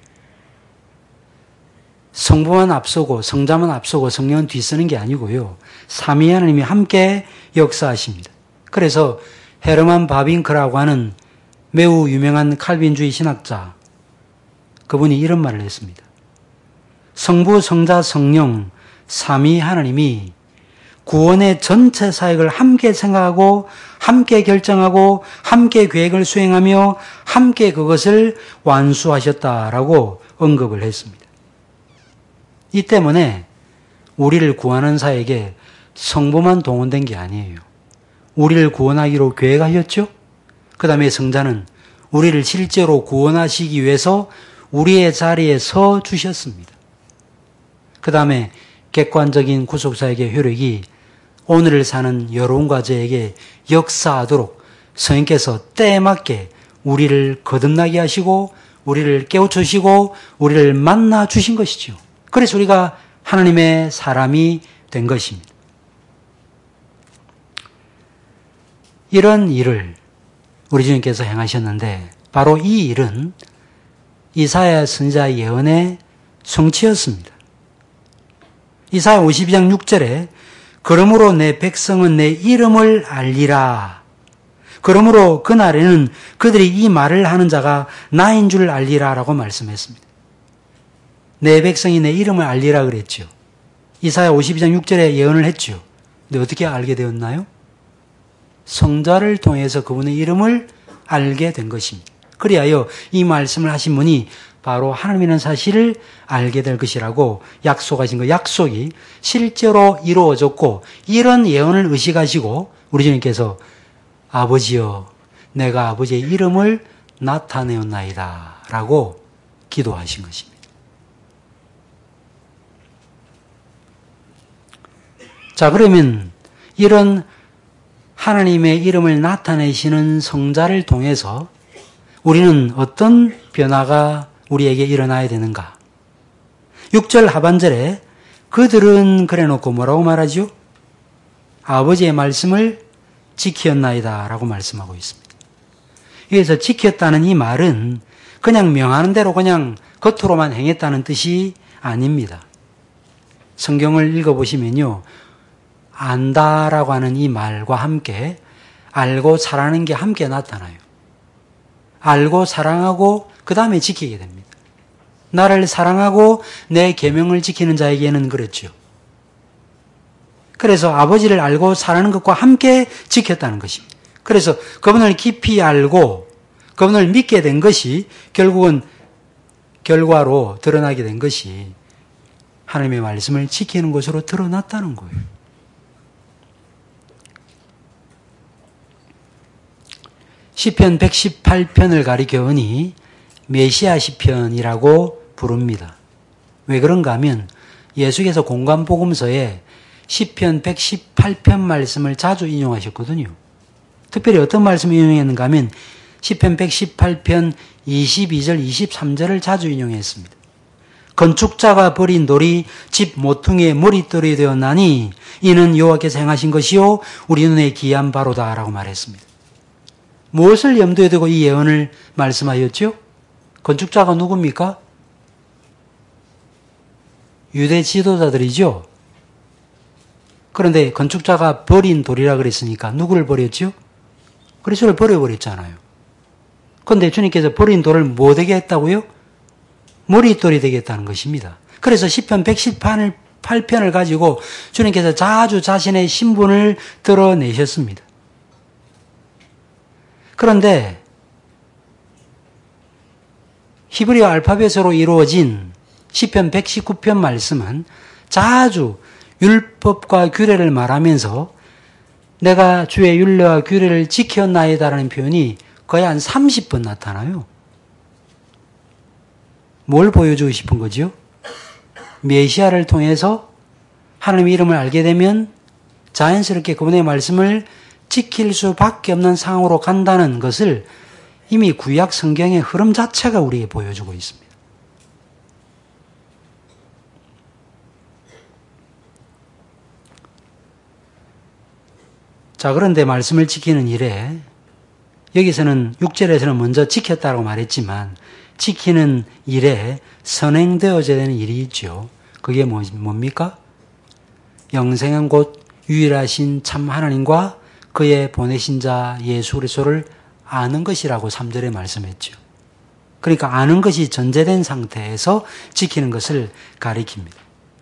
성부만 앞서고 성자만 앞서고 성령은 뒤서는 게 아니고요. 삼위 하나님이 함께 역사하십니다. 그래서 헤르만 바빙크라고 하는 매우 유명한 칼빈주의 신학자, 그분이 이런 말을 했습니다. 성부, 성자, 성령, 삼위 하나님이 구원의 전체 사역을 함께 생각하고 함께 결정하고 함께 계획을 수행하며 함께 그것을 완수하셨다라고 언급을 했습니다. 이 때문에 우리를 구하는 사역에 성부만 동원된 게 아니에요. 우리를 구원하기로 계획하셨죠? 그 다음에 성자는 우리를 실제로 구원하시기 위해서 우리의 자리에 서 주셨습니다. 그 다음에 객관적인 구속사역의 효력이 오늘을 사는 여러분과 저에게 역사하도록 성령께서 때에 맞게 우리를 거듭나게 하시고 우리를 깨우쳐주시고 우리를 만나 주신 것이죠. 그래서 우리가 하나님의 사람이 된 것입니다. 이런 일을 우리 주님께서 행하셨는데 바로 이 일은 이사야 선지자의 예언의 성취였습니다. 이사야 52장 6절에 그러므로 내 백성은 내 이름을 알리라. 그러므로 그날에는 그들이 이 말을 하는 자가 나인 줄 알리라 라고 말씀했습니다. 내 백성이 내 이름을 알리라 그랬죠. 이사야 52장 6절에 예언을 했죠. 근데 어떻게 알게 되었나요? 성자를 통해서 그분의 이름을 알게 된 것입니다. 그리하여 이 말씀을 하신 분이 바로 하나님이라는 사실을 알게 될 것이라고 약속하신 그 약속이 실제로 이루어졌고 이런 예언을 의식하시고 우리 주님께서 아버지여 내가 아버지의 이름을 나타내었나이다 라고 기도하신 것입니다. 자, 그러면 이런 하나님의 이름을 나타내시는 성자를 통해서 우리는 어떤 변화가 우리에게 일어나야 되는가? 6절 하반절에 그들은 그래놓고 뭐라고 말하죠? 아버지의 말씀을 지켰나이다 라고 말씀하고 있습니다. 여기서 지켰다는 이 말은 그냥 명하는 대로 그냥 겉으로만 행했다는 뜻이 아닙니다. 성경을 읽어보시면요. 안다라고 하는 이 말과 함께 알고 잘하는 게 함께 나타나요. 알고 사랑하고 그 다음에 지키게 됩니다. 나를 사랑하고 내 계명을 지키는 자에게는 그렇죠. 그래서 아버지를 알고 사랑하는 것과 함께 지켰다는 것입니다. 그래서 그분을 깊이 알고 그분을 믿게 된 것이 결국은 결과로 드러나게 된 것이 하나님의 말씀을 지키는 것으로 드러났다는 거예요. 시편 118편을 가리켜으니 메시아 시편이라고 부릅니다. 왜 그런가 하면 예수께서 공관복음서에 시편 118편 말씀을 자주 인용하셨거든요. 특별히 어떤 말씀을 인용했는가 하면 시편 118편 22절 23절을 자주 인용했습니다. 건축자가 버린 돌이 집 모퉁이의 머릿돌이 되었나니 이는 여호와께서 행하신 것이요 우리 눈에 기이한 바로다 라고 말했습니다. 무엇을 염두에 두고 이 예언을 말씀하였죠? 건축자가 누굽니까? 유대 지도자들이죠. 그런데 건축자가 버린 돌이라 그랬으니까 누구를 버렸죠? 그리스도를 버려버렸잖아요. 그런데 주님께서 버린 돌을 뭐 되게 했다고요? 머릿돌이 되겠다는 것입니다. 그래서 시편 118편을 가지고 주님께서 자주 자신의 신분을 드러내셨습니다. 그런데 히브리어 알파벳으로 이루어진 시편 119편 말씀은 자주 율법과 규례를 말하면서 내가 주의 율례와 규례를 지켰나이다라는 표현이 거의 한 30번 나타나요. 뭘 보여주고 싶은 거죠? 메시아를 통해서 하나님의 이름을 알게 되면 자연스럽게 그분의 말씀을 지킬 수밖에 없는 상황으로 간다는 것을 이미 구약 성경의 흐름 자체가 우리에게 보여주고 있습니다. 자, 그런데 말씀을 지키는 일에 여기서는 6절에서는 먼저 지켰다고 말했지만 지키는 일에 선행되어져야 되는 일이 있죠. 그게 뭡니까? 영생은 곧 유일하신 참 하나님과 그의 보내신 자 예수 그리스도를 아는 것이라고 3절에 말씀했죠. 그러니까 아는 것이 전제된 상태에서 지키는 것을 가리킵니다.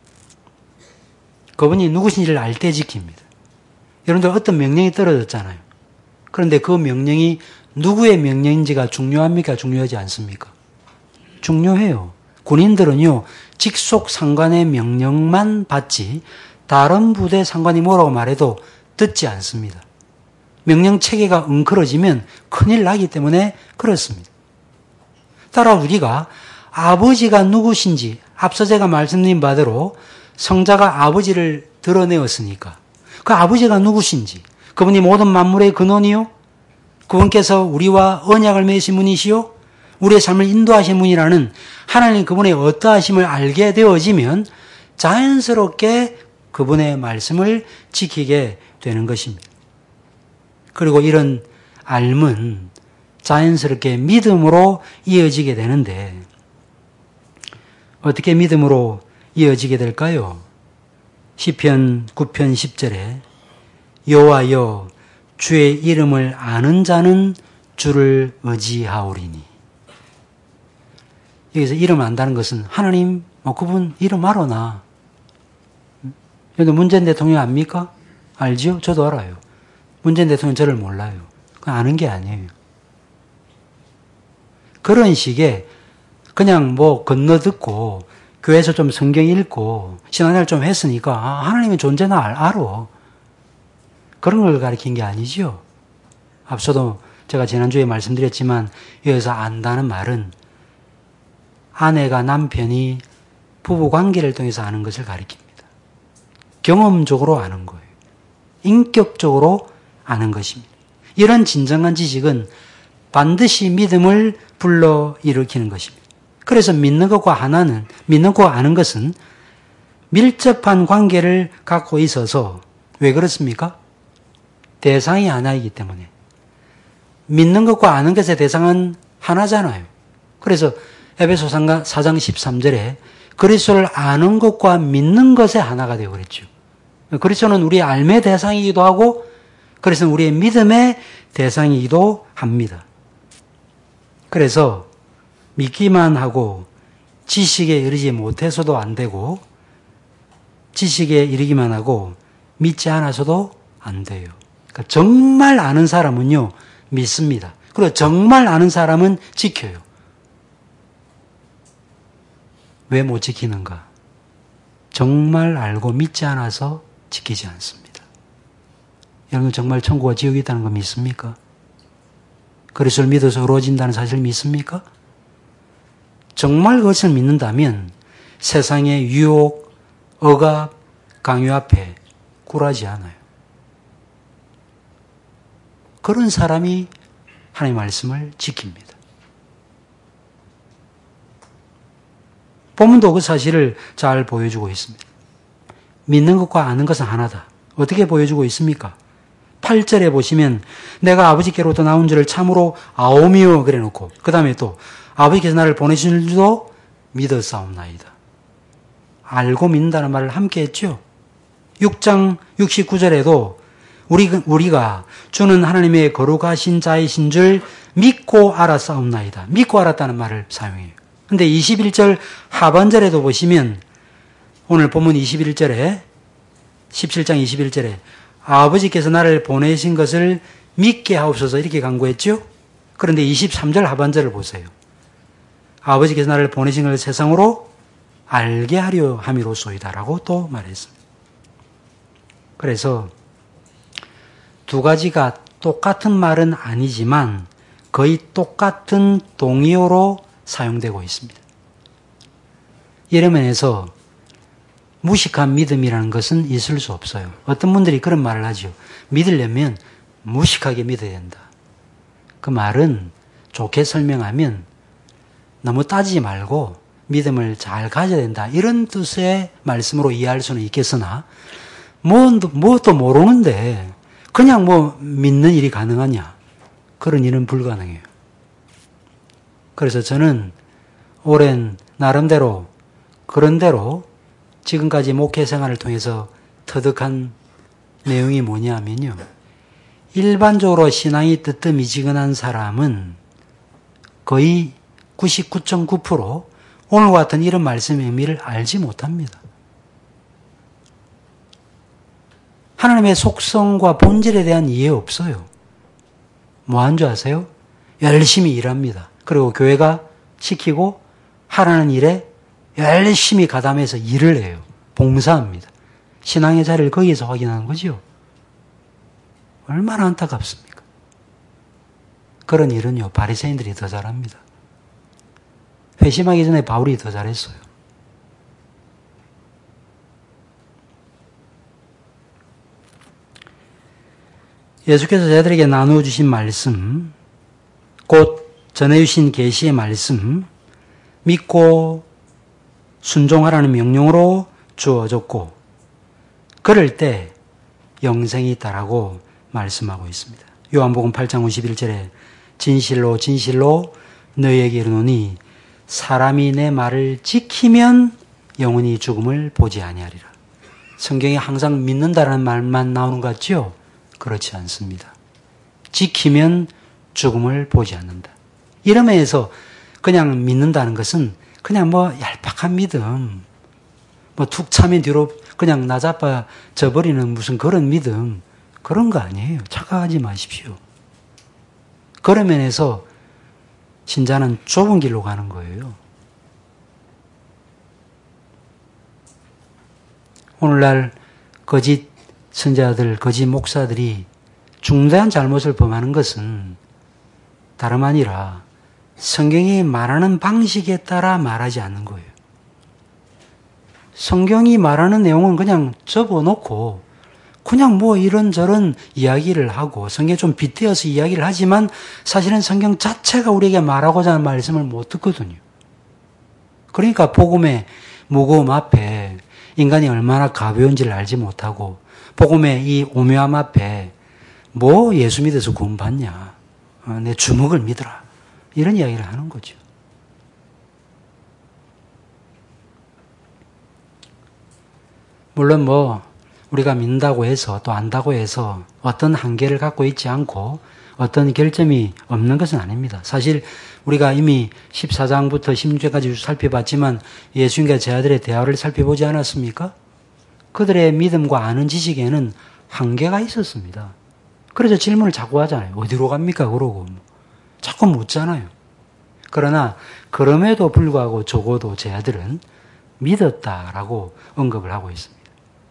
그분이 누구신지를 알 때 지킵니다. 여러분들 어떤 명령이 떨어졌잖아요. 그런데 그 명령이 누구의 명령인지가 중요합니까? 중요하지 않습니까? 중요해요. 군인들은요, 직속 상관의 명령만 받지 다른 부대 상관이 뭐라고 말해도 듣지 않습니다. 명령 체계가 엉클어지면 큰일 나기 때문에 그렇습니다. 따라 우리가 아버지가 누구신지 앞서 제가 말씀드린 바대로 성자가 아버지를 드러내었으니까 그 아버지가 누구신지 그분이 모든 만물의 근원이요 그분께서 우리와 언약을 맺으신 분이시요 우리의 삶을 인도하신 분이라는 하나님 그분의 어떠하심을 알게 되어지면 자연스럽게 그분의 말씀을 지키게 되는 것입니다. 그리고 이런 알은 자연스럽게 믿음으로 이어지게 되는데 어떻게 믿음으로 이어지게 될까요? 시편 9편 10절에 여호와여 주의 이름을 아는 자는 주를 의지하오리니. 여기서 이름 안다는 것은 하나님 그분 이름 알아나. 문재인 대통령 압니까? 알지요? 저도 알아요. 문재인 대통령 저를 몰라요. 그건 아는 게 아니에요. 그런 식의 그냥 건너듣고 교회에서 좀 성경 읽고 신앙생활 좀 했으니까 하나님의 존재나 알아. 그런 걸 가리킨 게 아니지요. 앞서도 제가 지난주에 말씀드렸지만 여기서 안다는 말은 아내가 남편이 부부관계를 통해서 아는 것을 가리킵니다. 경험적으로 아는 거예요. 인격적으로 아는 것입니다. 이런 진정한 지식은 반드시 믿음을 불러일으키는 것입니다. 그래서 믿는 것과 아는 것은 밀접한 관계를 갖고 있어서 왜 그렇습니까? 대상이 하나이기 때문에. 믿는 것과 아는 것의 대상은 하나잖아요. 그래서 에베소 4장 13절에 그리스도를 아는 것과 믿는 것의 하나가 되어 그랬죠. 그리스도는 우리의 삶의 대상이기도 하고 그리스도는 우리의 믿음의 대상이기도 합니다. 그래서 믿기만 하고 지식에 이르지 못해서도 안 되고 지식에 이르기만 하고 믿지 않아서도 안 돼요. 그러니까 정말 아는 사람은요 믿습니다. 그리고 정말 아는 사람은 지켜요. 왜 못 지키는가? 정말 알고 믿지 않아서 지키지 않습니다. 여러분 정말 천국과 지옥이 있다는 거 믿습니까? 그리스도를 믿어서 의로워진다는 사실을 믿습니까? 정말 그것을 믿는다면 세상의 유혹, 억압, 강요 앞에 굴하지 않아요. 그런 사람이 하나님의 말씀을 지킵니다. 본문도 그 사실을 잘 보여주고 있습니다. 믿는 것과 아는 것은 하나다. 어떻게 보여주고 있습니까? 8절에 보시면 내가 아버지께로부터 나온 줄을 참으로 아오미오 그래 놓고 그 다음에 또 아버지께서 나를 보내신 줄도 믿었사옵나이다. 알고 믿는다는 말을 함께 했죠. 6장 69절에도 우리가 주는 하나님의 거룩하신 자이신 줄 믿고 알았사옵나이다. 믿고 알았다는 말을 사용해요. 근데 21절 하반절에도 보시면 오늘 본문 21절에 17장 21절에 아버지께서 나를 보내신 것을 믿게 하옵소서 이렇게 간구했죠. 그런데 23절 하반절을 보세요. 아버지께서 나를 보내신 것을 세상으로 알게 하려 함이로소이다라고 또 말했습니다. 그래서 두 가지가 똑같은 말은 아니지만 거의 똑같은 동의어로 사용되고 있습니다. 이런 면에서 무식한 믿음이라는 것은 있을 수 없어요. 어떤 분들이 그런 말을 하죠. 믿으려면 무식하게 믿어야 된다. 그 말은 좋게 설명하면 너무 따지지 말고 믿음을 잘 가져야 된다. 이런 뜻의 말씀으로 이해할 수는 있겠으나 또 모르는데 그냥 믿는 일이 가능하냐? 그런 일은 불가능해요. 그래서 저는 오랜 나름대로 그런대로 지금까지 목회 생활을 통해서 터득한 내용이 뭐냐면요. 일반적으로 신앙이 뜨뜻미지근한 사람은 거의 99.9% 오늘 같은 이런 말씀의 의미를 알지 못합니다. 하나님의 속성과 본질에 대한 이해 없어요. 뭐 한 줄 아세요? 열심히 일합니다. 그리고 교회가 시키고 하라는 일에 열심히 가담해서 일을 해요. 봉사합니다. 신앙의 자리를 거기에서 확인하는 거죠. 얼마나 안타깝습니까? 그런 일은요, 바리새인들이 더 잘합니다. 회심하기 전에 바울이 더 잘했어요. 예수께서 저희들에게 나누어 주신 말씀, 곧 전해주신 계시의 말씀 믿고 순종하라는 명령으로 주어졌고 그럴 때 영생이 있다라고 말씀하고 있습니다. 요한복음 8장 51절에 진실로 진실로 너희에게 이르노니 사람이 내 말을 지키면 영원히 죽음을 보지 아니하리라. 성경에 항상 믿는다라는 말만 나오는 것 같죠? 그렇지 않습니다. 지키면 죽음을 보지 않는다. 이런 면에서 그냥 믿는다는 것은 그냥 얄팍한 믿음, 툭 차면 뒤로 그냥 나자빠져 버리는 무슨 그런 믿음, 그런 거 아니에요. 착각하지 마십시오. 그런 면에서 신자는 좁은 길로 가는 거예요. 오늘날 거짓 선자들, 거짓 목사들이 중대한 잘못을 범하는 것은 다름 아니라 성경이 말하는 방식에 따라 말하지 않는 거예요. 성경이 말하는 내용은 그냥 접어놓고 그냥 이런저런 이야기를 하고 성경에 좀 빗대어서 이야기를 하지만 사실은 성경 자체가 우리에게 말하고자 하는 말씀을 못 듣거든요. 그러니까 복음의 무거움 앞에 인간이 얼마나 가벼운지를 알지 못하고 복음의 이 오묘함 앞에 예수 믿어서 구원받냐. 내 주먹을 믿어라. 이런 이야기를 하는 거죠. 물론 우리가 믿는다고 해서 또 안다고 해서 어떤 한계를 갖고 있지 않고 어떤 결점이 없는 것은 아닙니다. 사실 우리가 이미 14장부터 16장까지 살펴봤지만 예수님과 제자들의 대화를 살펴보지 않았습니까? 그들의 믿음과 아는 지식에는 한계가 있었습니다. 그래서 질문을 자꾸 하잖아요. 어디로 갑니까? 그러고 자꾸 묻잖아요. 그러나 그럼에도 불구하고 적어도 제자들은 믿었다라고 언급을 하고 있습니다.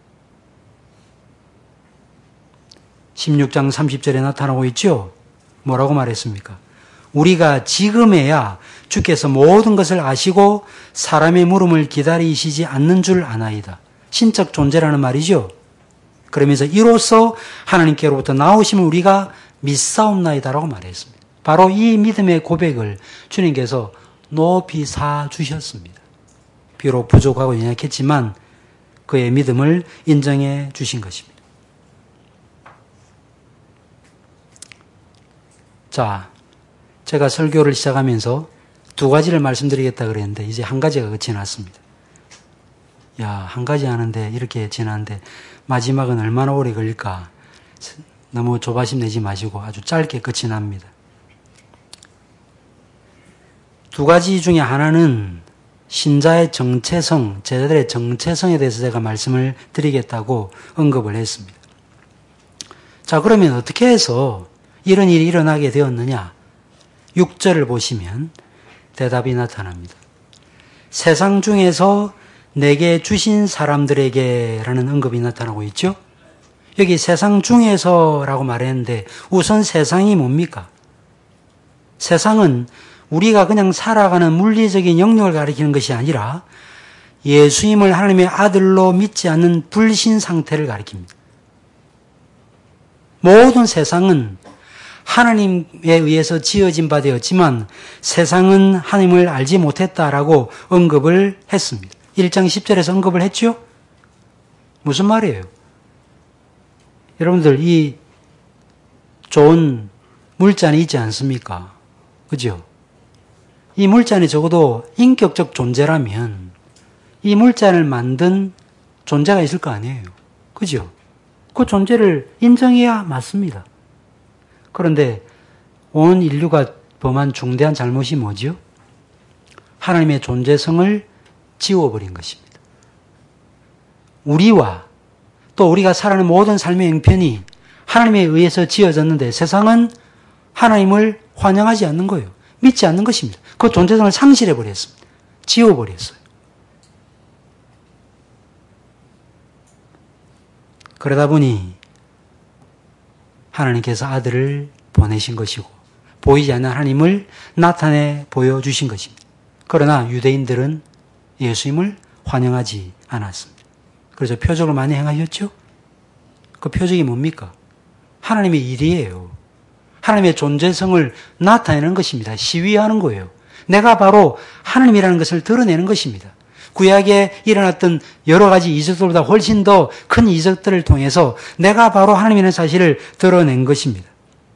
16장 30절에 나타나고 있죠? 뭐라고 말했습니까? 우리가 지금에야 주께서 모든 것을 아시고 사람의 물음을 기다리시지 않는 줄 아나이다. 신적 존재라는 말이죠. 그러면서 이로써 하나님께로부터 나오심을 우리가 믿사옵나이다라고 말했습니다. 바로 이 믿음의 고백을 주님께서 높이 사주셨습니다. 비록 부족하고 연약했지만 그의 믿음을 인정해 주신 것입니다. 자, 제가 설교를 시작하면서 두 가지를 말씀드리겠다 그랬는데 이제 한 가지가 지났습니다. 한 가지 하는데 이렇게 지났는데 마지막은 얼마나 오래 걸릴까? 너무 조바심 내지 마시고 아주 짧게 끝이 납니다. 두 가지 중에 하나는 신자의 정체성, 제자들의 정체성에 대해서 제가 말씀을 드리겠다고 언급을 했습니다. 자, 그러면 어떻게 해서 이런 일이 일어나게 되었느냐? 6절을 보시면 대답이 나타납니다. 세상 중에서 내게 주신 사람들에게 라는 언급이 나타나고 있죠. 여기 세상 중에서라고 말했는데 우선 세상이 뭡니까? 세상은 우리가 그냥 살아가는 물리적인 영역을 가리키는 것이 아니라 예수님을 하나님의 아들로 믿지 않는 불신 상태를 가리킵니다. 모든 세상은 하나님에 의해서 지어진 바 되었지만 세상은 하나님을 알지 못했다라고 언급을 했습니다. 1장 10절에서 언급을 했죠? 무슨 말이에요? 여러분들 이 좋은 물잔이 있지 않습니까? 그죠? 이 물잔이 적어도 인격적 존재라면 이 물잔을 만든 존재가 있을 거 아니에요. 그죠? 그 존재를 인정해야 맞습니다. 그런데 온 인류가 범한 중대한 잘못이 뭐죠? 하나님의 존재성을 지워버린 것입니다. 우리와 또 우리가 살아가는 모든 삶의 형편이 하나님에 의해서 지어졌는데 세상은 하나님을 환영하지 않는 거예요. 믿지 않는 것입니다. 그 존재성을 상실해버렸습니다. 지워버렸어요. 그러다 보니 하나님께서 아들을 보내신 것이고 보이지 않는 하나님을 나타내 보여주신 것입니다. 그러나 유대인들은 예수님을 환영하지 않았습니다. 그래서 표적을 많이 행하셨죠? 그 표적이 뭡니까? 하나님의 일이에요. 하나님의 존재성을 나타내는 것입니다. 시위하는 거예요. 내가 바로 하나님이라는 것을 드러내는 것입니다. 구약에 일어났던 여러 가지 이적들보다 훨씬 더 큰 이적들을 통해서 내가 바로 하나님이라는 사실을 드러낸 것입니다.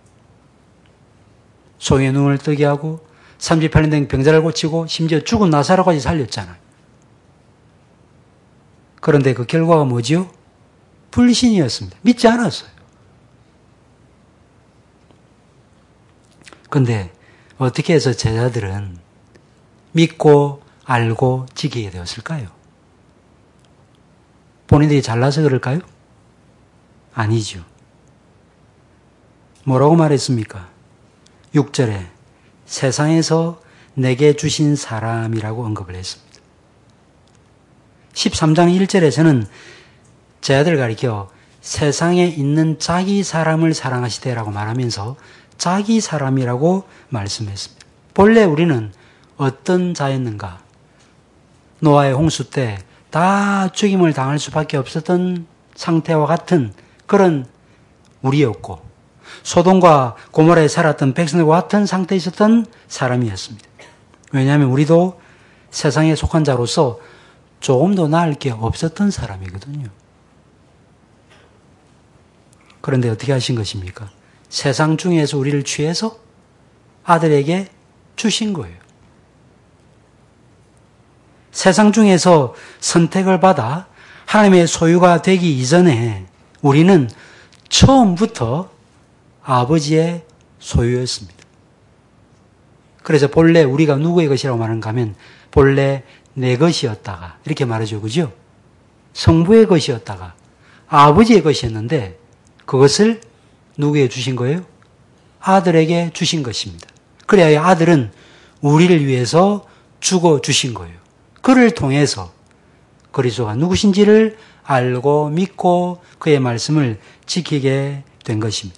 소의 눈을 뜨게 하고 38년 된 병자를 고치고 심지어 죽은 나사로까지 살렸잖아요. 그런데 그 결과가 뭐지요? 불신이었습니다. 믿지 않았어요. 그런데 어떻게 해서 제자들은 믿고 알고 지키게 되었을까요? 본인들이 잘나서 그럴까요? 아니죠. 뭐라고 말했습니까? 6절에 세상에서 내게 주신 사람이라고 언급을 했습니다. 13장 1절에서는 제자들 가리켜 세상에 있는 자기 사람을 사랑하시되라고 말하면서 자기 사람이라고 말씀했습니다. 본래 우리는 어떤 자였는가? 노아의 홍수 때 다 죽임을 당할 수밖에 없었던 상태와 같은 그런 우리였고 소돔과 고모라에 살았던 백성들과 같은 상태에 있었던 사람이었습니다. 왜냐하면 우리도 세상에 속한 자로서 조금 더 나을 게 없었던 사람이거든요. 그런데 어떻게 하신 것입니까? 세상 중에서 우리를 취해서 아들에게 주신 거예요. 세상 중에서 선택을 받아 하나님의 소유가 되기 이전에 우리는 처음부터 아버지의 소유였습니다. 그래서 본래 우리가 누구의 것이라고 말하는가 하면 본래 내 것이었다가 이렇게 말하죠. 그죠? 성부의 것이었다가 아버지의 것이었는데 그것을 누구에게 주신 거예요? 아들에게 주신 것입니다. 그래야 아들은 우리를 위해서 죽어 주신 거예요. 그를 통해서 그리스도가 누구신지를 알고 믿고 그의 말씀을 지키게 된 것입니다.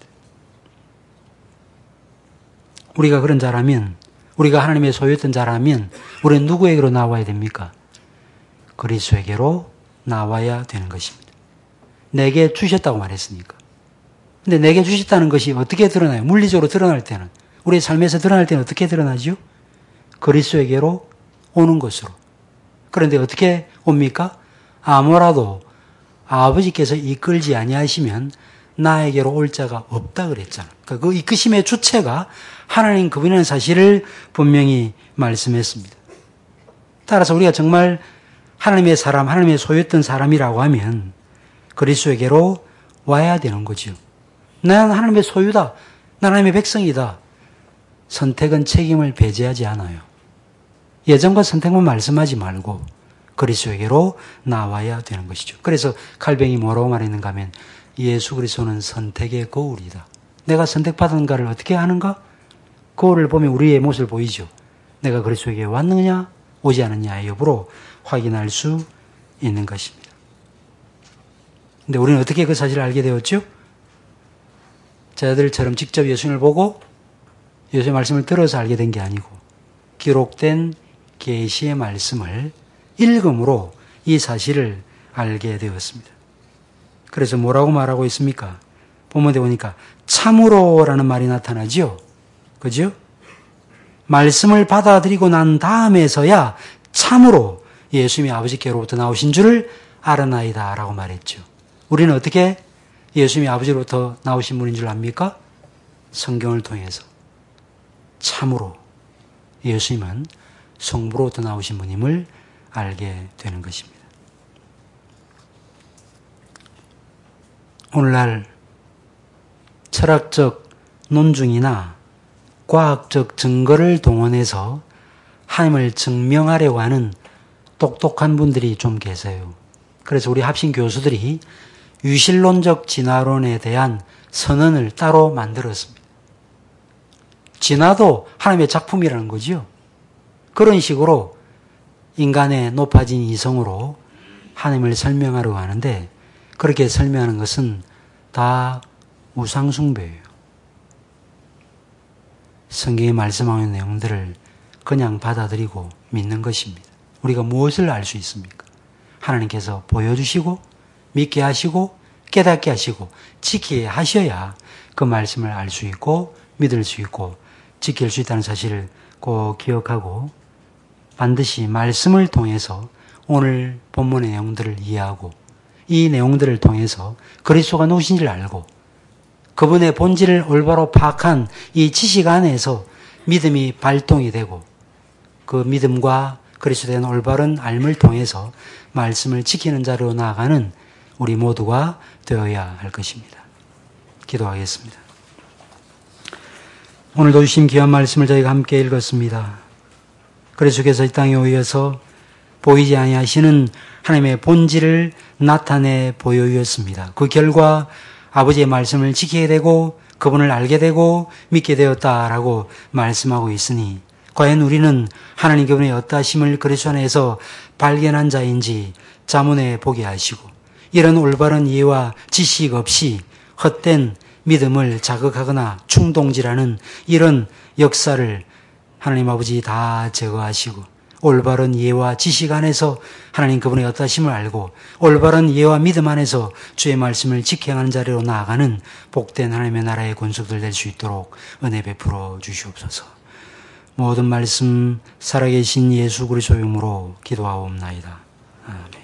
우리가 그런 자라면, 우리가 하나님의 소유였던 자라면 우리는 누구에게로 나와야 됩니까? 그리스도에게로 나와야 되는 것입니다. 내게 주셨다고 말했으니까. 근데 내게 주셨다는 것이 어떻게 드러나요? 물리적으로 드러날 때는, 우리의 삶에서 드러날 때는 어떻게 드러나죠? 그리스도에게로 오는 것으로. 그런데 어떻게 옵니까? 아무라도 아버지께서 이끌지 아니하시면 나에게로 올 자가 없다 그랬잖아요. 그러니까 그 이끄심의 주체가 하나님 그분이라는 사실을 분명히 말씀했습니다. 따라서 우리가 정말 하나님의 사람, 하나님의 소유했던 사람이라고 하면 그리스도에게로 와야 되는 거죠. 나는 하나님의 소유다. 나는 하나님의 백성이다. 선택은 책임을 배제하지 않아요. 예전과 선택만 말씀하지 말고 그리스도에게로 나와야 되는 것이죠. 그래서 칼뱅이 뭐라고 말했는가 하면 예수 그리스도는 선택의 거울이다. 내가 선택받은가를 어떻게 하는가? 거울을 보면 우리의 모습을 보이죠. 내가 그리스도에게 왔느냐 오지 않느냐의 여부로 확인할 수 있는 것입니다. 근데 우리는 어떻게 그 사실을 알게 되었죠? 제자들처럼 직접 예수님을 보고 예수의 말씀을 들어서 알게 된 게 아니고 기록된 계시의 말씀을 읽음으로 이 사실을 알게 되었습니다. 그래서 뭐라고 말하고 있습니까? 본문에 보니까 참으로라는 말이 나타나죠. 그죠? 말씀을 받아들이고 난 다음에서야 참으로 예수님이 아버지께로부터 나오신 줄을 알아나이다 라고 말했죠. 우리는 어떻게 예수님이 아버지로부터 나오신 분인 줄 압니까? 성경을 통해서. 참으로 예수님은 성부로부터 나오신 분임을 알게 되는 것입니다. 오늘날 철학적 논중이나 과학적 증거를 동원해서 하나님을 증명하려고 하는 똑똑한 분들이 좀 계세요. 그래서 우리 합신 교수들이 유실론적 진화론에 대한 선언을 따로 만들었습니다. 진화도 하나님의 작품이라는 거죠. 그런 식으로 인간의 높아진 이성으로 하나님을 설명하려고 하는데 그렇게 설명하는 것은 다 우상숭배예요. 성경에 말씀하는 내용들을 그냥 받아들이고 믿는 것입니다. 우리가 무엇을 알 수 있습니까? 하나님께서 보여주시고 믿게 하시고 깨닫게 하시고 지키게 하셔야 그 말씀을 알 수 있고 믿을 수 있고 지킬 수 있다는 사실을 꼭 기억하고 반드시 말씀을 통해서 오늘 본문의 내용들을 이해하고 이 내용들을 통해서 그리스도가 누구신지를 알고 그분의 본질을 올바로 파악한 이 지식 안에서 믿음이 발동이 되고 그 믿음과 그리스도에 대한 올바른 알을 통해서 말씀을 지키는 자로 나아가는 우리 모두가 되어야 할 것입니다. 기도하겠습니다. 오늘도 주신 귀한 말씀을 저희가 함께 읽었습니다. 그리스도께서 이 땅에 오셔서 보이지 아니하시는 하나님의 본질을 나타내 보여주었습니다. 그 결과 아버지의 말씀을 지키게 되고 그분을 알게 되고 믿게 되었다라고 말씀하고 있으니 과연 우리는 하나님 그분의 어떠하심을 그리스도 안에서 발견한 자인지 자문해 보게 하시고 이런 올바른 이해와 지식 없이 헛된 믿음을 자극하거나 충동질하는 이런 역사를 하나님 아버지 다 제거하시고 올바른 이해와 지식 안에서 하나님 그분의 어떠하심을 알고 올바른 이해와 믿음 안에서 주의 말씀을 지켜가는 자리로 나아가는 복된 하나님의 나라의 권속들 될 수 있도록 은혜 베풀어 주시옵소서. 모든 말씀 살아계신 예수 그리스도 이름으로 기도하옵나이다. 아멘.